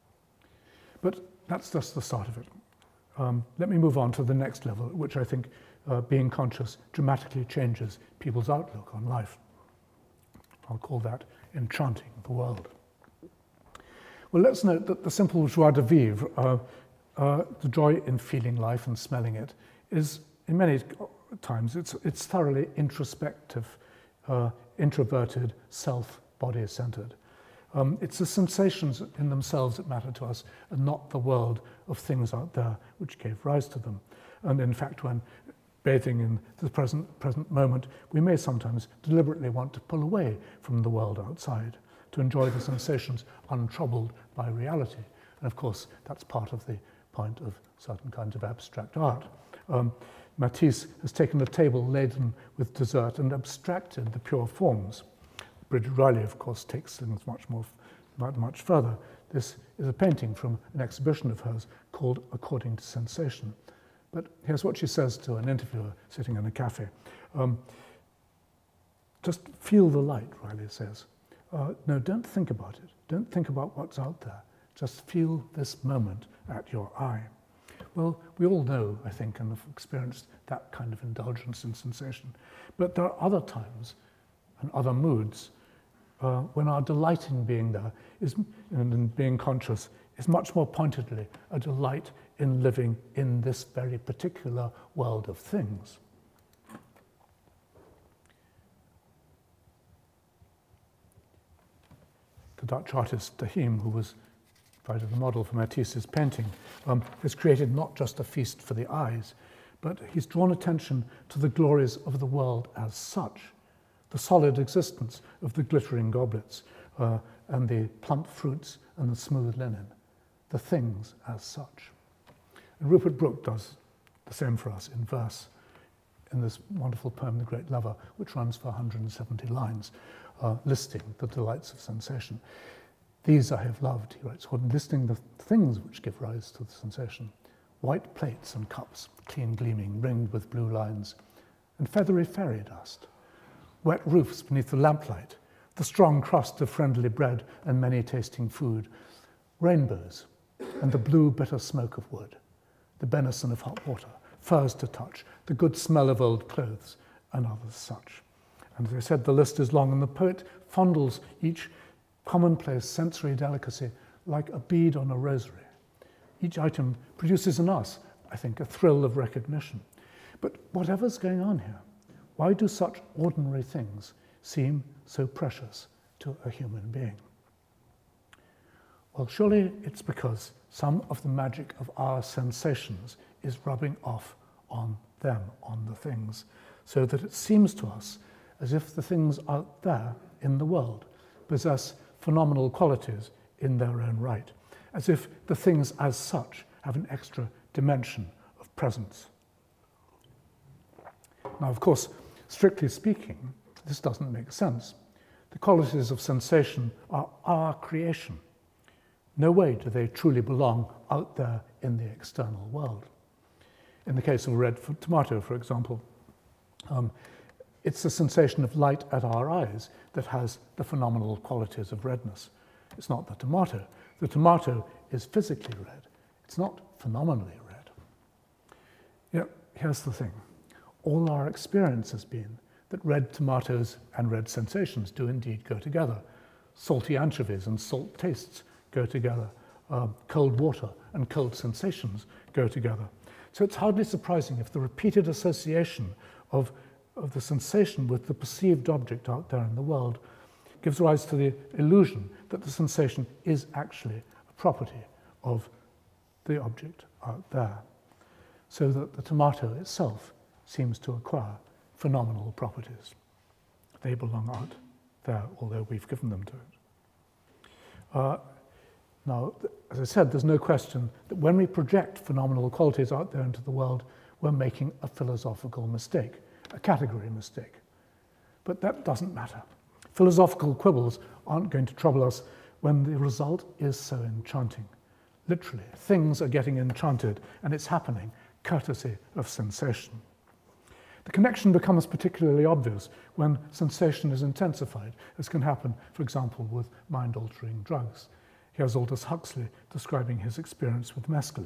But that's just the start of it. Um, let me move on to the next level, at which I think uh, being conscious dramatically changes people's outlook on life. I'll call that enchanting the world. Well, let's note that the simple joie de vivre, uh, uh, the joy in feeling life and smelling it, is in many times, it's, it's thoroughly introspective, uh, introverted, self, body-centered. Um, it's the sensations in themselves that matter to us and not the world of things out there which gave rise to them. And in fact, when bathing in the present, present moment, we may sometimes deliberately want to pull away from the world outside to enjoy the sensations untroubled by reality. And of course, that's part of the point of certain kinds of abstract art. Um, Matisse has taken a table laden with dessert and abstracted the pure forms. Bridget Riley, of course, takes things much more, much further. This is a painting from an exhibition of hers called According to Sensation. But here's what she says to an interviewer sitting in a cafe. Um, just feel the light, Riley says. Uh, no, don't think about it. Don't think about what's out there. Just feel this moment at your eye. Well, we all know, I think, and have experienced that kind of indulgence in sensation. But there are other times and other moods uh, when our delight in being there is, and in being conscious is much more pointedly a delight in living in this very particular world of things. The Dutch artist Dahim, who was provided the model for Matisse's painting, um, has created not just a feast for the eyes, but he's drawn attention to the glories of the world as such, the solid existence of the glittering goblets uh, and the plump fruits and the smooth linen, the things as such. And Rupert Brooke does the same for us in verse in this wonderful poem, The Great Lover, which runs for one hundred seventy lines, uh, listing the delights of sensation. These I have loved, he writes, listing the things which give rise to the sensation. White plates and cups, clean gleaming, ringed with blue lines, and feathery fairy dust. Wet roofs beneath the lamplight, the strong crust of friendly bread and many tasting food, rainbows, and the blue bitter smoke of wood, the benison of hot water, furs to touch, the good smell of old clothes, and others such. And as I said, the list is long, and the poet fondles each commonplace sensory delicacy like a bead on a rosary. Each item produces in us, I think, a thrill of recognition. But whatever's going on here, why do such ordinary things seem so precious to a human being? Well, surely it's because some of the magic of our sensations is rubbing off on them, on the things, so that it seems to us as if the things out there in the world possess phenomenal qualities in their own right, as if the things as such have an extra dimension of presence. Now, of course, strictly speaking, this doesn't make sense. The qualities of sensation are our creation. No way do they truly belong out there in the external world. In the case of a red tomato, for example, um, it's the sensation of light at our eyes that has the phenomenal qualities of redness. It's not the tomato. The tomato is physically red. It's not phenomenally red. Yet, here's the thing. All our experience has been that red tomatoes and red sensations do indeed go together. Salty anchovies and salt tastes go together. Uh, cold water and cold sensations go together. So it's hardly surprising if the repeated association of, of the sensation with the perceived object out there in the world gives rise to the illusion that the sensation is actually a property of the object out there, so that the tomato itself seems to acquire phenomenal properties. They belong out there, although we've given them to it. Uh, now, as I said, there's no question that when we project phenomenal qualities out there into the world, we're making a philosophical mistake, a category mistake. But that doesn't matter. Philosophical quibbles aren't going to trouble us when the result is so enchanting. Literally, things are getting enchanted, and it's happening courtesy of sensation. The connection becomes particularly obvious when sensation is intensified, as can happen, for example, with mind-altering drugs. Here's Aldous Huxley describing his experience with mescaline.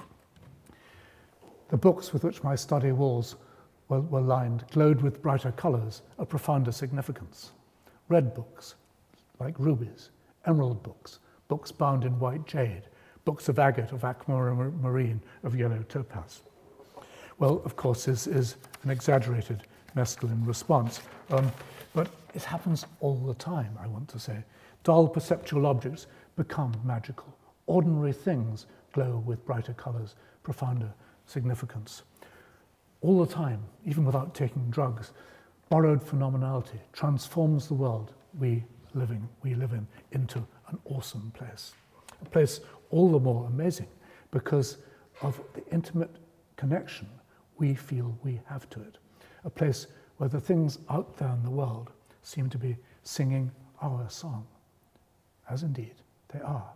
The books with which my study walls were, were lined glowed with brighter colours, a profounder significance. Red books, like rubies, emerald books, books bound in white jade, books of agate, of aquamarine, of yellow topaz. Well, of course, is, is an exaggerated mescaline response, um, but it happens all the time, I want to say. Dull perceptual objects become magical. Ordinary things glow with brighter colours, profounder significance. All the time, even without taking drugs, borrowed phenomenality transforms the world we, living, we live in into an awesome place. A place all the more amazing because of the intimate connection we feel we have to it. A place where the things out there in the world seem to be singing our song, as indeed they are.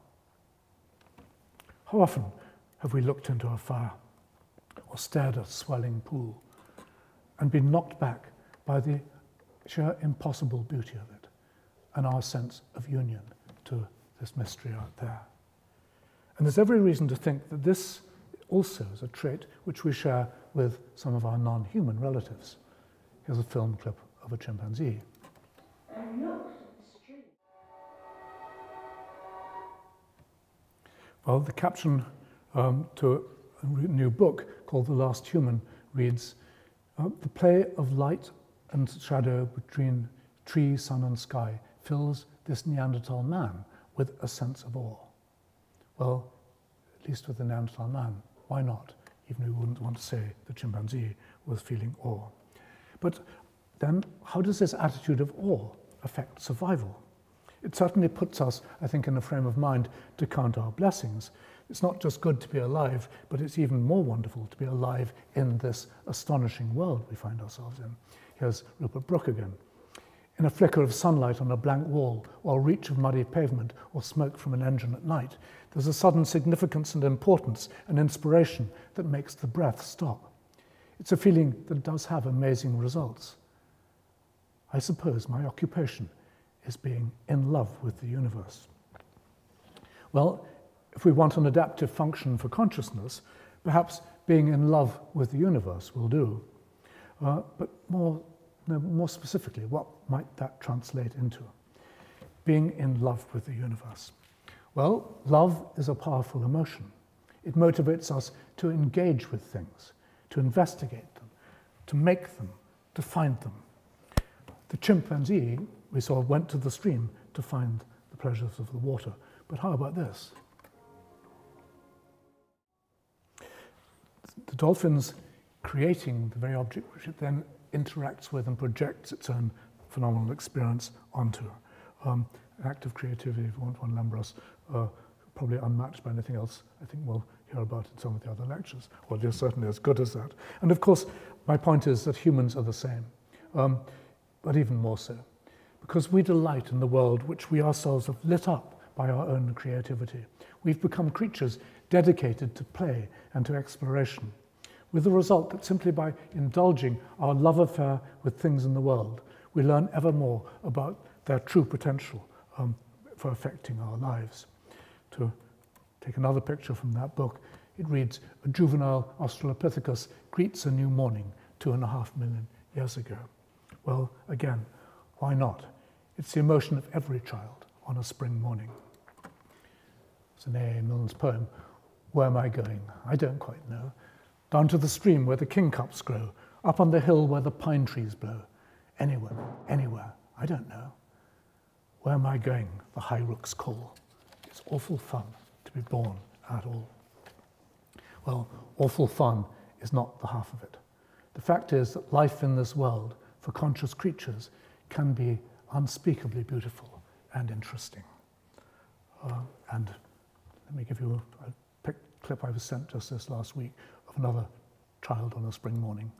How often have we looked into a fire or stared at a swelling pool and been knocked back by the sheer impossible beauty of it and our sense of union to this mystery out there? And there's every reason to think that this also is a trait which we share with some of our non-human relatives. Here's a film clip of a chimpanzee. Well, the caption um, to a new book called The Last Human reads, uh, the play of light and shadow between tree, sun and sky fills this Neanderthal man with a sense of awe. Well, at least with the Neanderthal man, why not even though we wouldn't want to say the chimpanzee was feeling awe. But then how does this attitude of awe affect survival? It certainly puts us, I think, in a frame of mind to count our blessings. It's not just good to be alive, but it's even more wonderful to be alive in this astonishing world we find ourselves in. Here's Rupert Brooke again. In a flicker of sunlight on a blank wall, or a reach of muddy pavement, or smoke from an engine at night, there's a sudden significance and importance and inspiration that makes the breath stop. It's a feeling that does have amazing results. I suppose my occupation is being in love with the universe. Well, if we want an adaptive function for consciousness, perhaps being in love with the universe will do. Uh, but more, no, more specifically, what might that translate into? Being in love with the universe. Well, love is a powerful emotion. It motivates us to engage with things, to investigate them, to make them, to find them. The chimpanzee, we saw, went to the stream to find the pleasures of the water. But how about this? The dolphin's creating the very object which it then interacts with and projects its own phenomenal experience onto. Um, an act of creativity, if you want one, Lambros, uh, probably unmatched by anything else I think we'll hear about in some of the other lectures, or just certainly as good as that. And of course, my point is that humans are the same, um, but even more so, because we delight in the world which we ourselves have lit up by our own creativity. We've become creatures dedicated to play and to exploration, with the result that simply by indulging our love affair with things in the world, we learn ever more about their true potential um, for affecting our lives. To take another picture from that book, it reads, a juvenile Australopithecus greets a new morning two and a half million years ago. Well, again, why not? It's the emotion of every child on a spring morning. It's an A A Milne's poem, Where Am I Going? I don't quite know. Down to the stream where the kingcups grow, up on the hill where the pine trees blow. Anywhere, anywhere, I don't know. Where am I going? The high rooks call. It's awful fun to be born at all. Well, awful fun is not the half of it. The fact is that life in this world, for conscious creatures, can be unspeakably beautiful and interesting. Uh, and let me give you a, a clip I was sent just this last week of another child on a spring morning.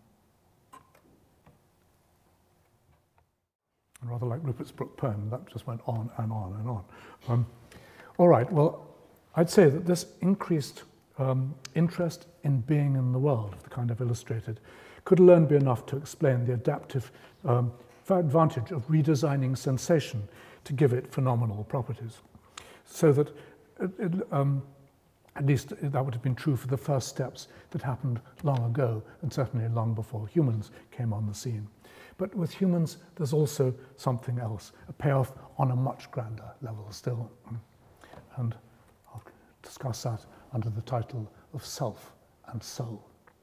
And rather like Rupert's Brooke poem, that just went on and on and on. Um, all right, well, I'd say that this increased um, interest in being in the world, of the kind I've illustrated, could alone be enough to explain the adaptive um, advantage of redesigning sensation to give it phenomenal properties. So that, it, it, um, at least that would have been true for the first steps that happened long ago, and certainly long before humans came on the scene. But with humans, there's also something else, a payoff on a much grander level still. And I'll discuss that under the title of Self and Soul.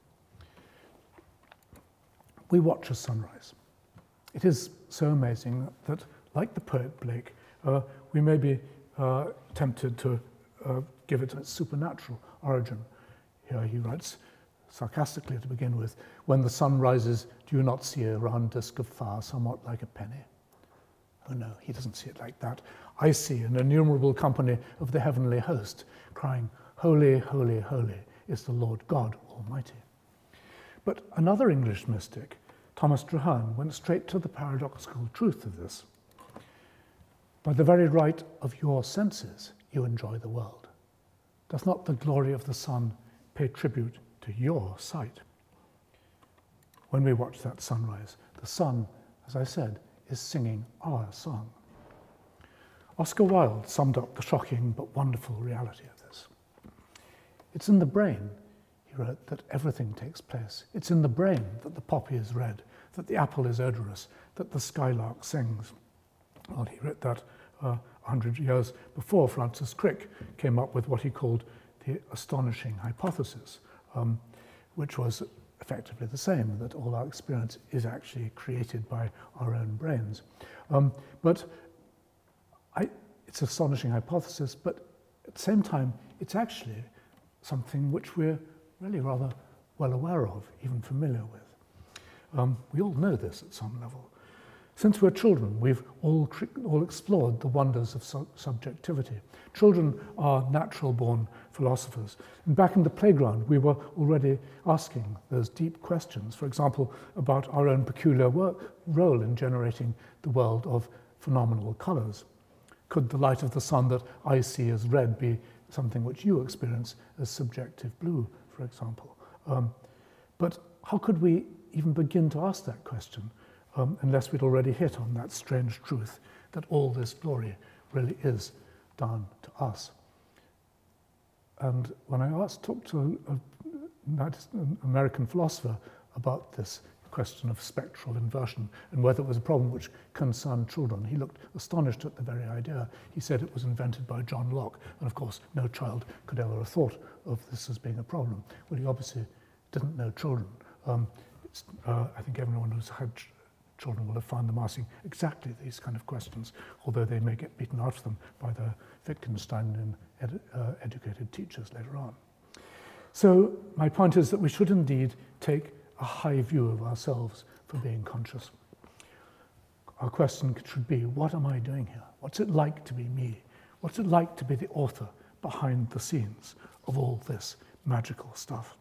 We watch a sunrise. It is so amazing that, like the poet Blake, uh, we may be uh, tempted to uh, give it a supernatural origin. Here he writes, sarcastically to begin with, when the sun rises, do you not see a round disk of fire somewhat like a penny? Oh no, he doesn't see it like that. I see an innumerable company of the heavenly host crying, holy, holy, holy is the Lord God Almighty. But another English mystic, Thomas Traherne, went straight to the paradoxical truth of this. By the very right of your senses, you enjoy the world. Does not the glory of the sun pay tribute to your sight? When we watch that sunrise, the sun, as I said, is singing our song. Oscar Wilde summed up the shocking but wonderful reality of this. It's in the brain, he wrote, that everything takes place. It's in the brain that the poppy is red, that the apple is odorous, that the skylark sings. Well, he wrote that uh, one hundred years before Francis Crick came up with what he called the astonishing hypothesis, um, which was effectively the same, that all our experience is actually created by our own brains. Um, but I, it's an astonishing hypothesis, but at the same time, it's actually something which we're really rather well aware of, even familiar with. Um, we all know this at some level. Since we're children, we've all, all explored the wonders of su subjectivity. Children are natural-born philosophers. And back in the playground, we were already asking those deep questions, for example, about our own peculiar work, role in generating the world of phenomenal colors. Could the light of the sun that I see as red be something which you experience as subjective blue, for example? Um, but how could we even begin to ask that question um, unless we'd already hit on that strange truth that all this glory really is down to us? And when I asked, talked to an American philosopher about this question of spectral inversion and whether it was a problem which concerned children, he looked astonished at the very idea. He said it was invented by John Locke, and of course no child could ever have thought of this as being a problem. Well, he obviously didn't know children. Um, it's, uh, I think everyone who's had ch children will have found them asking exactly these kind of questions, although they may get beaten out of them by the Wittgensteinian ed uh, educated teachers later on. So my point is that we should indeed take a high view of ourselves for being conscious. Our question should be, what am I doing here? What's it like to be me? What's it like to be the author behind the scenes of all this magical stuff?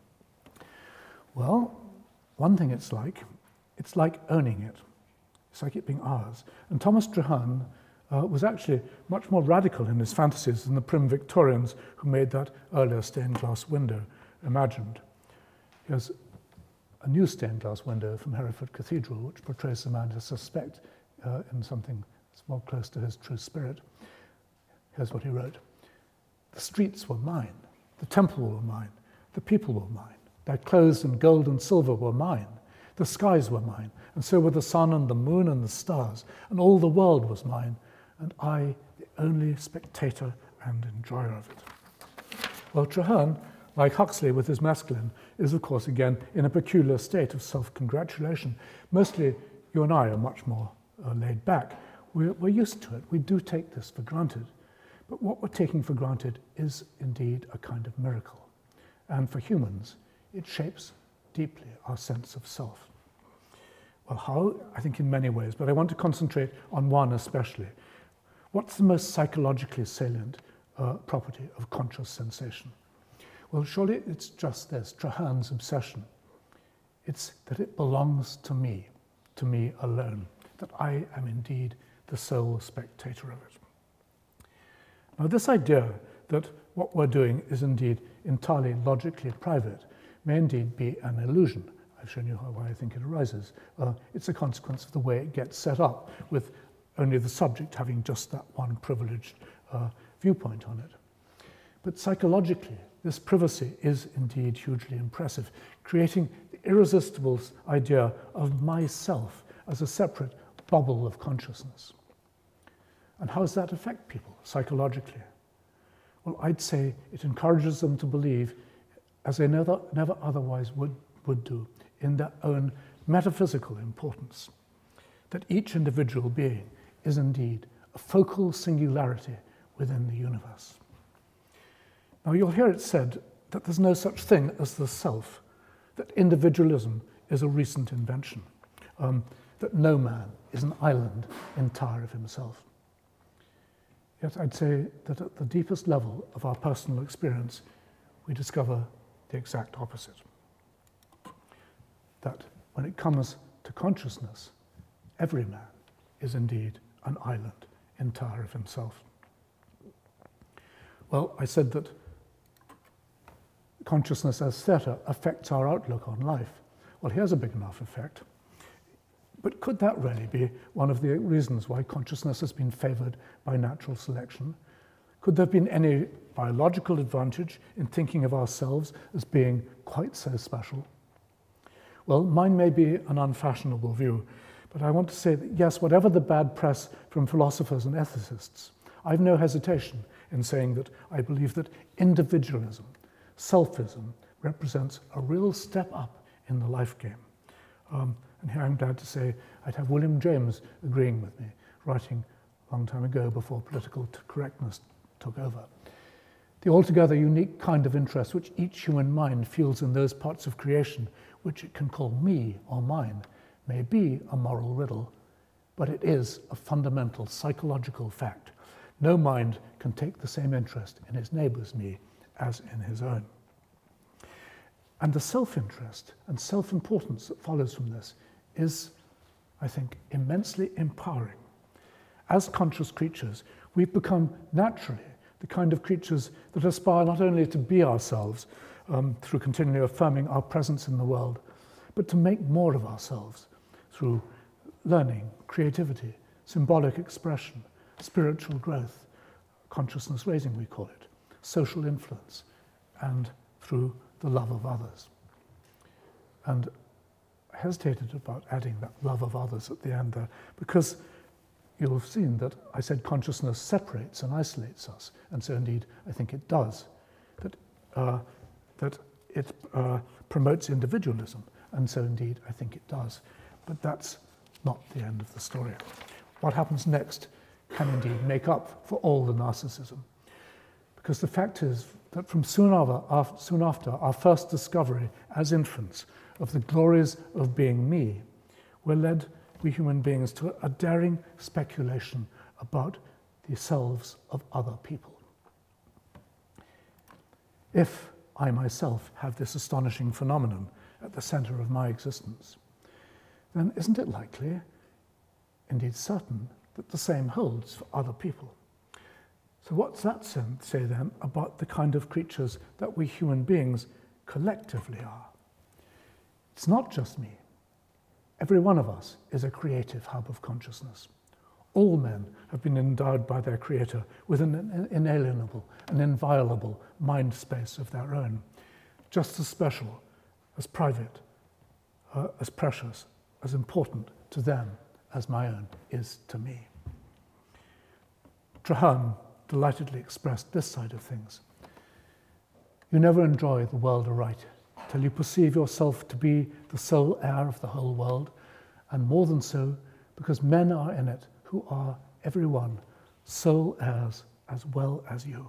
Well, one thing it's like, it's like owning it. It's like it being ours. And Thomas Traherne uh, was actually much more radical in his fantasies than the prim Victorians who made that earlier stained glass window imagined. Here's a new stained glass window from Hereford Cathedral, which portrays the man to suspect uh, in something that's more close to his true spirit. Here's what he wrote. The streets were mine, the temple were mine, the people were mine, their clothes and gold and silver were mine, the skies were mine, and so were the sun and the moon and the stars, and all the world was mine, and I, the only spectator and enjoyer of it. Well, Traherne, like Huxley with his masculine, is of course again in a peculiar state of self-congratulation. Mostly you and I are much more uh, laid back. We're, we're used to it. We do take this for granted. But what we're taking for granted is indeed a kind of miracle. And for humans, it shapes deeply our sense of self. Well, how? I think in many ways, but I want to concentrate on one especially. What's the most psychologically salient uh, property of conscious sensation? Well, surely it's just this, Traherne's obsession. It's that it belongs to me, to me alone, that I am indeed the sole spectator of it. Now, this idea that what we're doing is indeed entirely logically private may indeed be an illusion. I've shown you why I think it arises. Uh, it's a consequence of the way it gets set up, with only the subject having just that one privileged uh, viewpoint on it. But psychologically, this privacy is indeed hugely impressive, creating the irresistible idea of myself as a separate bubble of consciousness. And how does that affect people psychologically? Well, I'd say it encourages them to believe, as they never, never otherwise would, would do, in their own metaphysical importance, that each individual being is indeed a focal singularity within the universe. Now, you'll hear it said that there's no such thing as the self, that individualism is a recent invention, um, that no man is an island entire of himself. Yet I'd say that at the deepest level of our personal experience, we discover the exact opposite. That when it comes to consciousness, every man is indeed an island entire of himself. Well, I said that consciousness as theta affects our outlook on life. Well, here's a big enough effect. But could that really be one of the reasons why consciousness has been favored by natural selection? Could there have been any biological advantage in thinking of ourselves as being quite so special? Well, mine may be an unfashionable view, but I want to say that yes, whatever the bad press from philosophers and ethicists, I've no hesitation in saying that I believe that individualism, selfism, represents a real step up in the life game. Um, and here I'm glad to say I'd have William James agreeing with me, writing a long time ago before political correctness took over. The altogether unique kind of interest which each human mind feels in those parts of creation which it can call me or mine may be a moral riddle, but it is a fundamental psychological fact. No mind can take the same interest in his neighbour's me as in his own. And the self-interest and self-importance that follows from this is, I think, immensely empowering. As conscious creatures, we've become naturally the kind of creatures that aspire not only to be ourselves um, through continually affirming our presence in the world, but to make more of ourselves through learning, creativity, symbolic expression, spiritual growth, consciousness raising we call it, social influence, and through the love of others. And I hesitated about adding that love of others at the end there, because you'll have seen that I said consciousness separates and isolates us, and so indeed I think it does, that, uh, that it uh, promotes individualism, and so indeed I think it does. But that's not the end of the story. What happens next can indeed make up for all the narcissism, because the fact is that from soon after, soon after our first discovery as infants of the glories of being me, we're led, we human beings, to a daring speculation about the selves of other people. If I myself have this astonishing phenomenon at the center of my existence, then isn't it likely, indeed certain, that the same holds for other people? So what's that say then about the kind of creatures that we human beings collectively are? It's not just me. Every one of us is a creative hub of consciousness. All men have been endowed by their Creator with an inalienable and inviolable mind space of their own, just as special, as private, uh, as precious, as important to them as my own is to me. Traherne delightedly expressed this side of things. You never enjoy the world aright till you perceive yourself to be the sole heir of the whole world, and more than so, because men are in it who are, every one, sole heirs as well as you.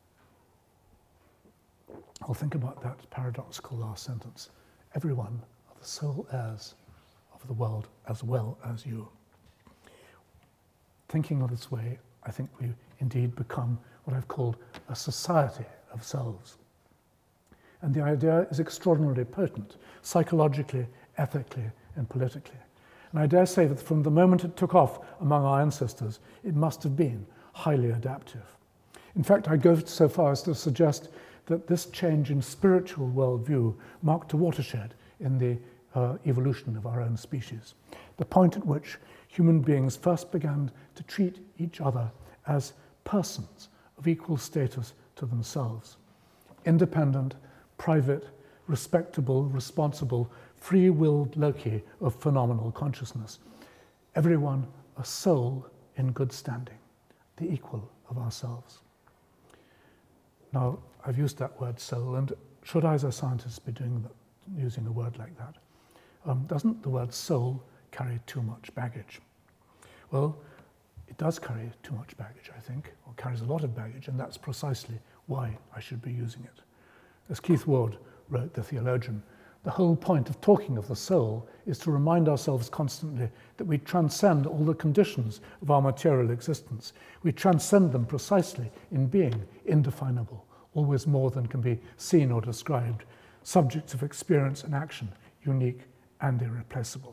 I'll think about that paradoxical last sentence. Every one are the sole heirs of the world as well as you. Thinking of this way, I think we indeed become what I've called a society of selves. And the idea is extraordinarily potent, psychologically, ethically, and politically. And I dare say that from the moment it took off among our ancestors, it must have been highly adaptive. In fact, I go so far as to suggest that this change in spiritual worldview marked a watershed in the uh, evolution of our own species, the point at which human beings first began to treat each other as persons of equal status to themselves, independent, private, respectable, responsible, free-willed loci of phenomenal consciousness, everyone a soul in good standing, the equal of ourselves. Now, I've used that word soul, and should I as a scientist be doing that, using a word like that? Um, doesn't the word soul carry too much baggage? Well, it does carry too much baggage, I think, or carries a lot of baggage, and that's precisely why I should be using it. As Keith Ward wrote, the theologian, the whole point of talking of the soul is to remind ourselves constantly that we transcend all the conditions of our material existence. We transcend them precisely in being indefinable, always more than can be seen or described, subjects of experience and action, unique and irreplaceable.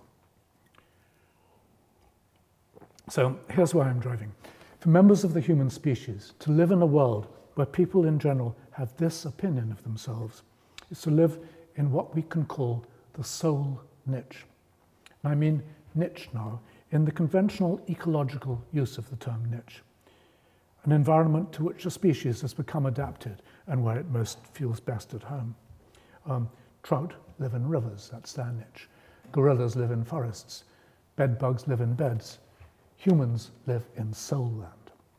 So here's where I'm driving. For members of the human species, to live in a world where people in general have this opinion of themselves is to live in what we can call the soul niche. And I mean niche now in the conventional ecological use of the term niche, an environment to which a species has become adapted and where it most feels best at home. Um, trout live in rivers, that's their niche. Gorillas live in forests. Bedbugs live in beds. Humans live in soul land.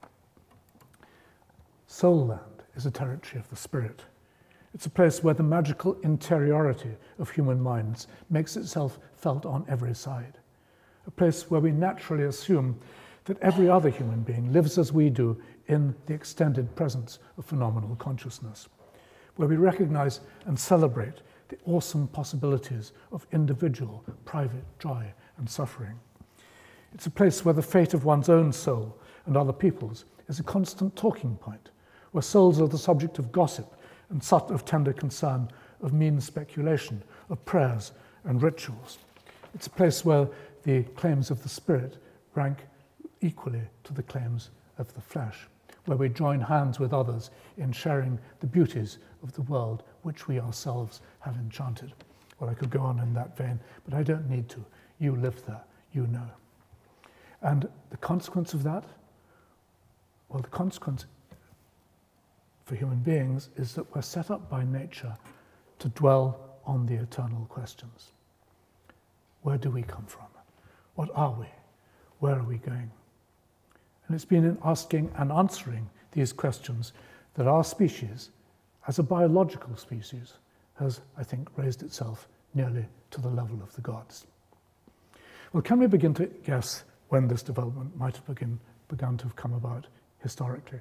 Soul land is a territory of the spirit. It's a place where the magical interiority of human minds makes itself felt on every side. A place where we naturally assume that every other human being lives as we do in the extended presence of phenomenal consciousness, where we recognize and celebrate the awesome possibilities of individual, private joy and suffering. It's a place where the fate of one's own soul and other people's is a constant talking point, where souls are the subject of gossip and sut of tender concern, of mean speculation, of prayers and rituals. It's a place where the claims of the spirit rank equally to the claims of the flesh, where we join hands with others in sharing the beauties of the world which we ourselves have enchanted. Well, I could go on in that vein, but I don't need to. You live there, you know. And the consequence of that, well, the consequence for human beings is that we're set up by nature to dwell on the eternal questions. Where do we come from? What are we? Where are we going? And it's been in asking and answering these questions that our species, as a biological species, has, I think, raised itself nearly to the level of the gods. Well, can we begin to guess when this development might have begin, begun to have come about historically?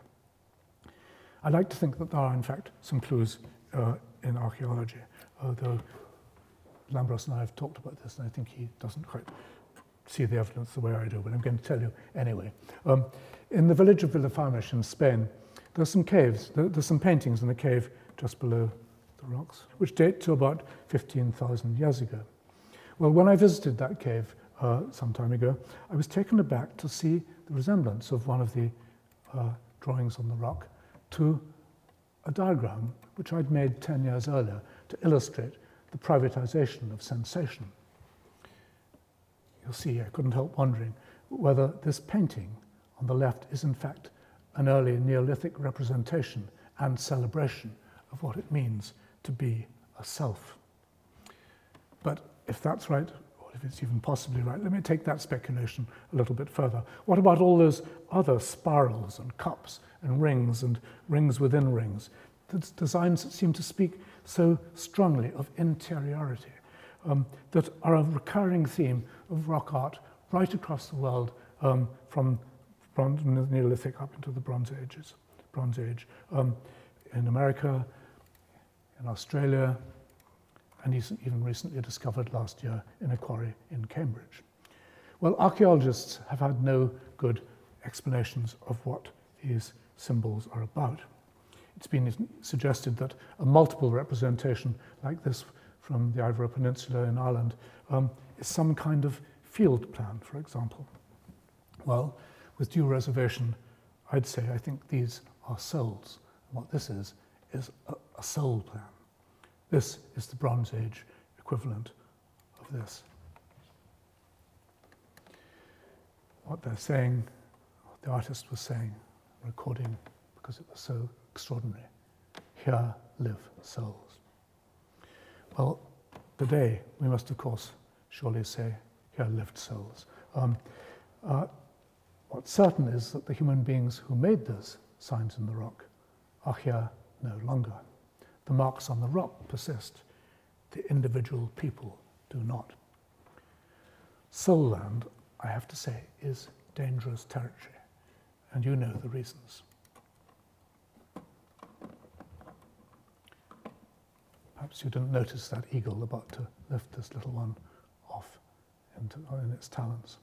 I like to think that there are, in fact, some clues uh, in archaeology, although Lambros and I have talked about this, and I think he doesn't quite see the evidence the way I do, but I'm going to tell you anyway. Um, in the village of Villafanish in Spain, there's some caves, there, there's some paintings in a cave just below the rocks, which date to about fifteen thousand years ago. Well, when I visited that cave uh, some time ago, I was taken aback to see the resemblance of one of the uh, drawings on the rock to a diagram which I'd made ten years earlier to illustrate the privatization of sensation. You'll see, I couldn't help wondering whether this painting on the left is in fact an early Neolithic representation and celebration of what it means to be a self. But if that's right, or if it's even possibly right, let me take that speculation a little bit further. What about all those other spirals and cups and rings and rings within rings? The designs that seem to speak so strongly of interiority, um, that are a recurring theme of rock art right across the world, um, from bronze, Neolithic up into the Bronze Ages, Bronze Age, um, in America, in Australia, and even recently discovered last year in a quarry in Cambridge. Well, archaeologists have had no good explanations of what these symbols are about. It's been suggested that a multiple representation like this from the Ivory Peninsula in Ireland um, is some kind of field plan, for example. Well, with due reservation, I'd say I think these are souls. What this is, is a, a soul plan. This is the Bronze Age equivalent of this. What they're saying, what the artist was saying, recording, because it was so extraordinary. Here live souls. Well, today we must, of course, surely say, here lived souls. Um, uh, what's certain is that the human beings who made those signs in the rock are here no longer. The marks on the rock persist. The individual people do not. Soul land, I have to say, is dangerous territory, and you know the reasons. Perhaps you didn't notice that eagle about to lift this little one off into, in its talons.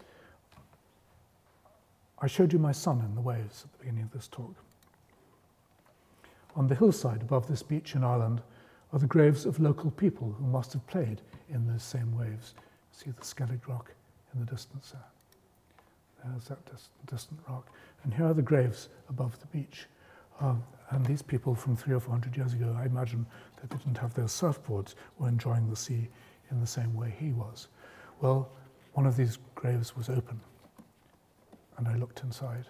I showed you my son in the waves at the beginning of this talk. On the hillside above this beach in Ireland are the graves of local people who must have played in those same waves. See the Skellig Rock in the distance there. There's that dis- distant rock. And here are the graves above the beach. Um, and these people from three or four hundred years ago, I imagine that they didn't have their surfboards, were enjoying the sea in the same way he was. Well, one of these graves was open, and I looked inside.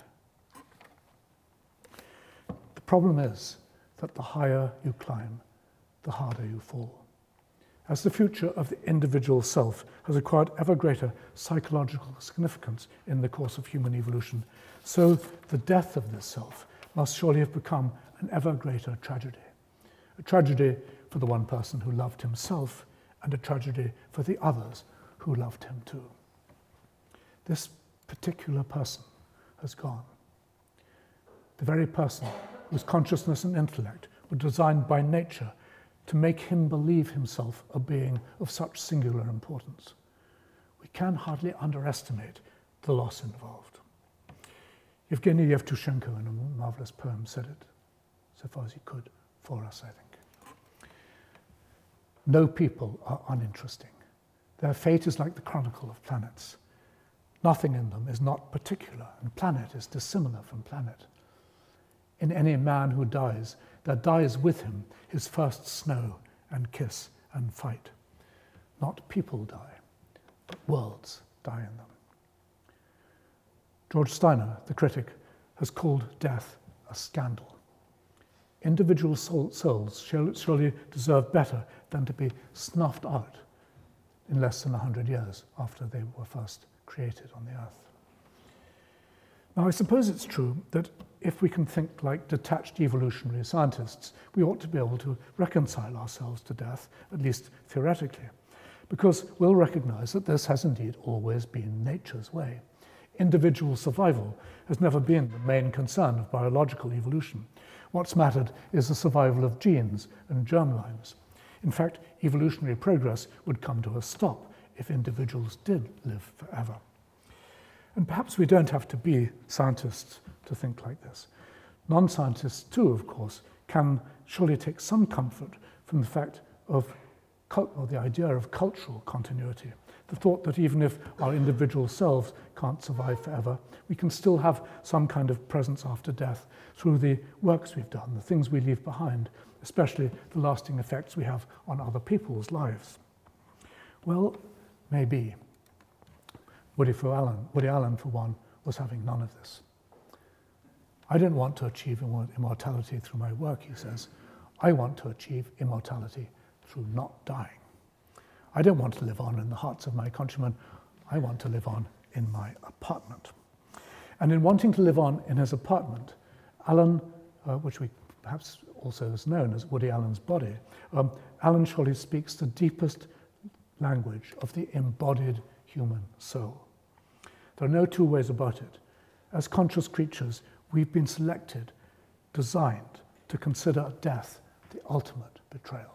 The problem is that the higher you climb, the harder you fall. As the future of the individual self has acquired ever greater psychological significance in the course of human evolution, so the death of this self must surely have become an ever greater tragedy. A tragedy for the one person who loved himself, and a tragedy for the others who loved him too. This particular person has gone. the very person whose consciousness and intellect were designed by nature to make him believe himself a being of such singular importance. We can hardly underestimate the loss involved. Yevgeny Yevtushenko, in a marvelous poem, said it so far as he could for us, I think. No people are uninteresting. Their fate is like the chronicle of planets. Nothing in them is not particular, and planet is dissimilar from planet. In any man who dies, there dies with him his first snow and kiss and fight. Not people die, but worlds die in them. George Steiner, the critic, has called death a scandal. Individual soul, souls surely deserve better than to be snuffed out in less than a hundred years after they were first created on the earth. Now, I suppose it's true that if we can think like detached evolutionary scientists, we ought to be able to reconcile ourselves to death, at least theoretically, because we'll recognize that this has indeed always been nature's way. Individual survival has never been the main concern of biological evolution. What's mattered is the survival of genes and germlines. In fact, evolutionary progress would come to a stop if individuals did live forever. And perhaps we don't have to be scientists to think like this. Non-scientists too, of course, can surely take some comfort from the fact of, or the idea of cultural continuity. The thought that even if our individual selves can't survive forever, we can still have some kind of presence after death through the works we've done, the things we leave behind, especially the lasting effects we have on other people's lives. Well, maybe. Woody, for Allen, Woody Allen, for one, was having none of this. I don't want to achieve immortality through my work, he says. I want to achieve immortality through not dying. I don't want to live on in the hearts of my countrymen. I want to live on in my apartment. And in wanting to live on in his apartment, Allen, uh, which we perhaps also is known as Woody Allen's body, um, Allen surely speaks the deepest language of the embodied human soul. There are no two ways about it. As conscious creatures, we've been selected, designed to consider death the ultimate betrayal.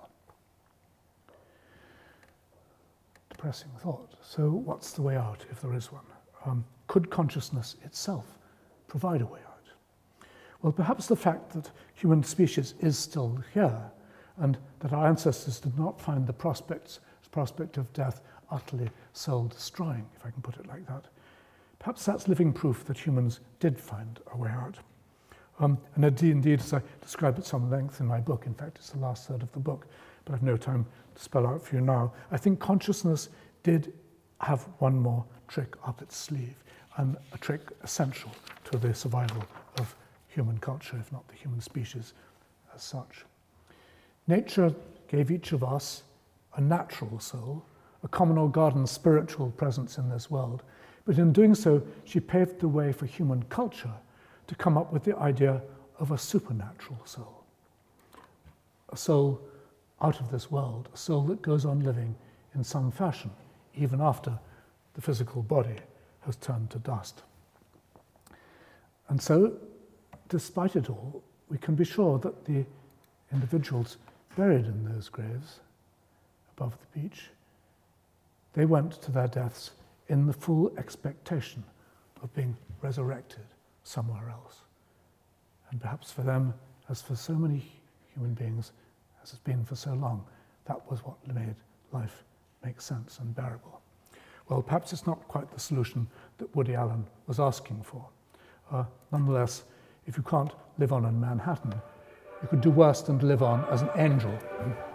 Depressing thought. So what's the way out, if there is one? Um, could consciousness itself provide a way out? Well, perhaps the fact that human species is still here and that our ancestors did not find the prospects, prospect of death utterly soul-destroying, if I can put it like that. Perhaps that's living proof that humans did find a way out. Um, and indeed, as I describe at some length in my book, in fact, it's the last third of the book, but I've no time to spell out for you now, I think consciousness did have one more trick up its sleeve, and a trick essential to the survival of human culture, if not the human species as such. Nature gave each of us a natural soul, a common or garden spiritual presence in this world, but in doing so, she paved the way for human culture to come up with the idea of a supernatural soul, a soul out of this world, a soul that goes on living in some fashion, even after the physical body has turned to dust. And so, despite it all, we can be sure that the individuals buried in those graves above the beach, they went to their deaths in the full expectation of being resurrected somewhere else. And perhaps for them, as for so many human beings, as it's been for so long, that was what made life make sense and bearable. Well, perhaps it's not quite the solution that Woody Allen was asking for. Uh, nonetheless, if you can't live on in Manhattan, you could do worse than to live on as an angel.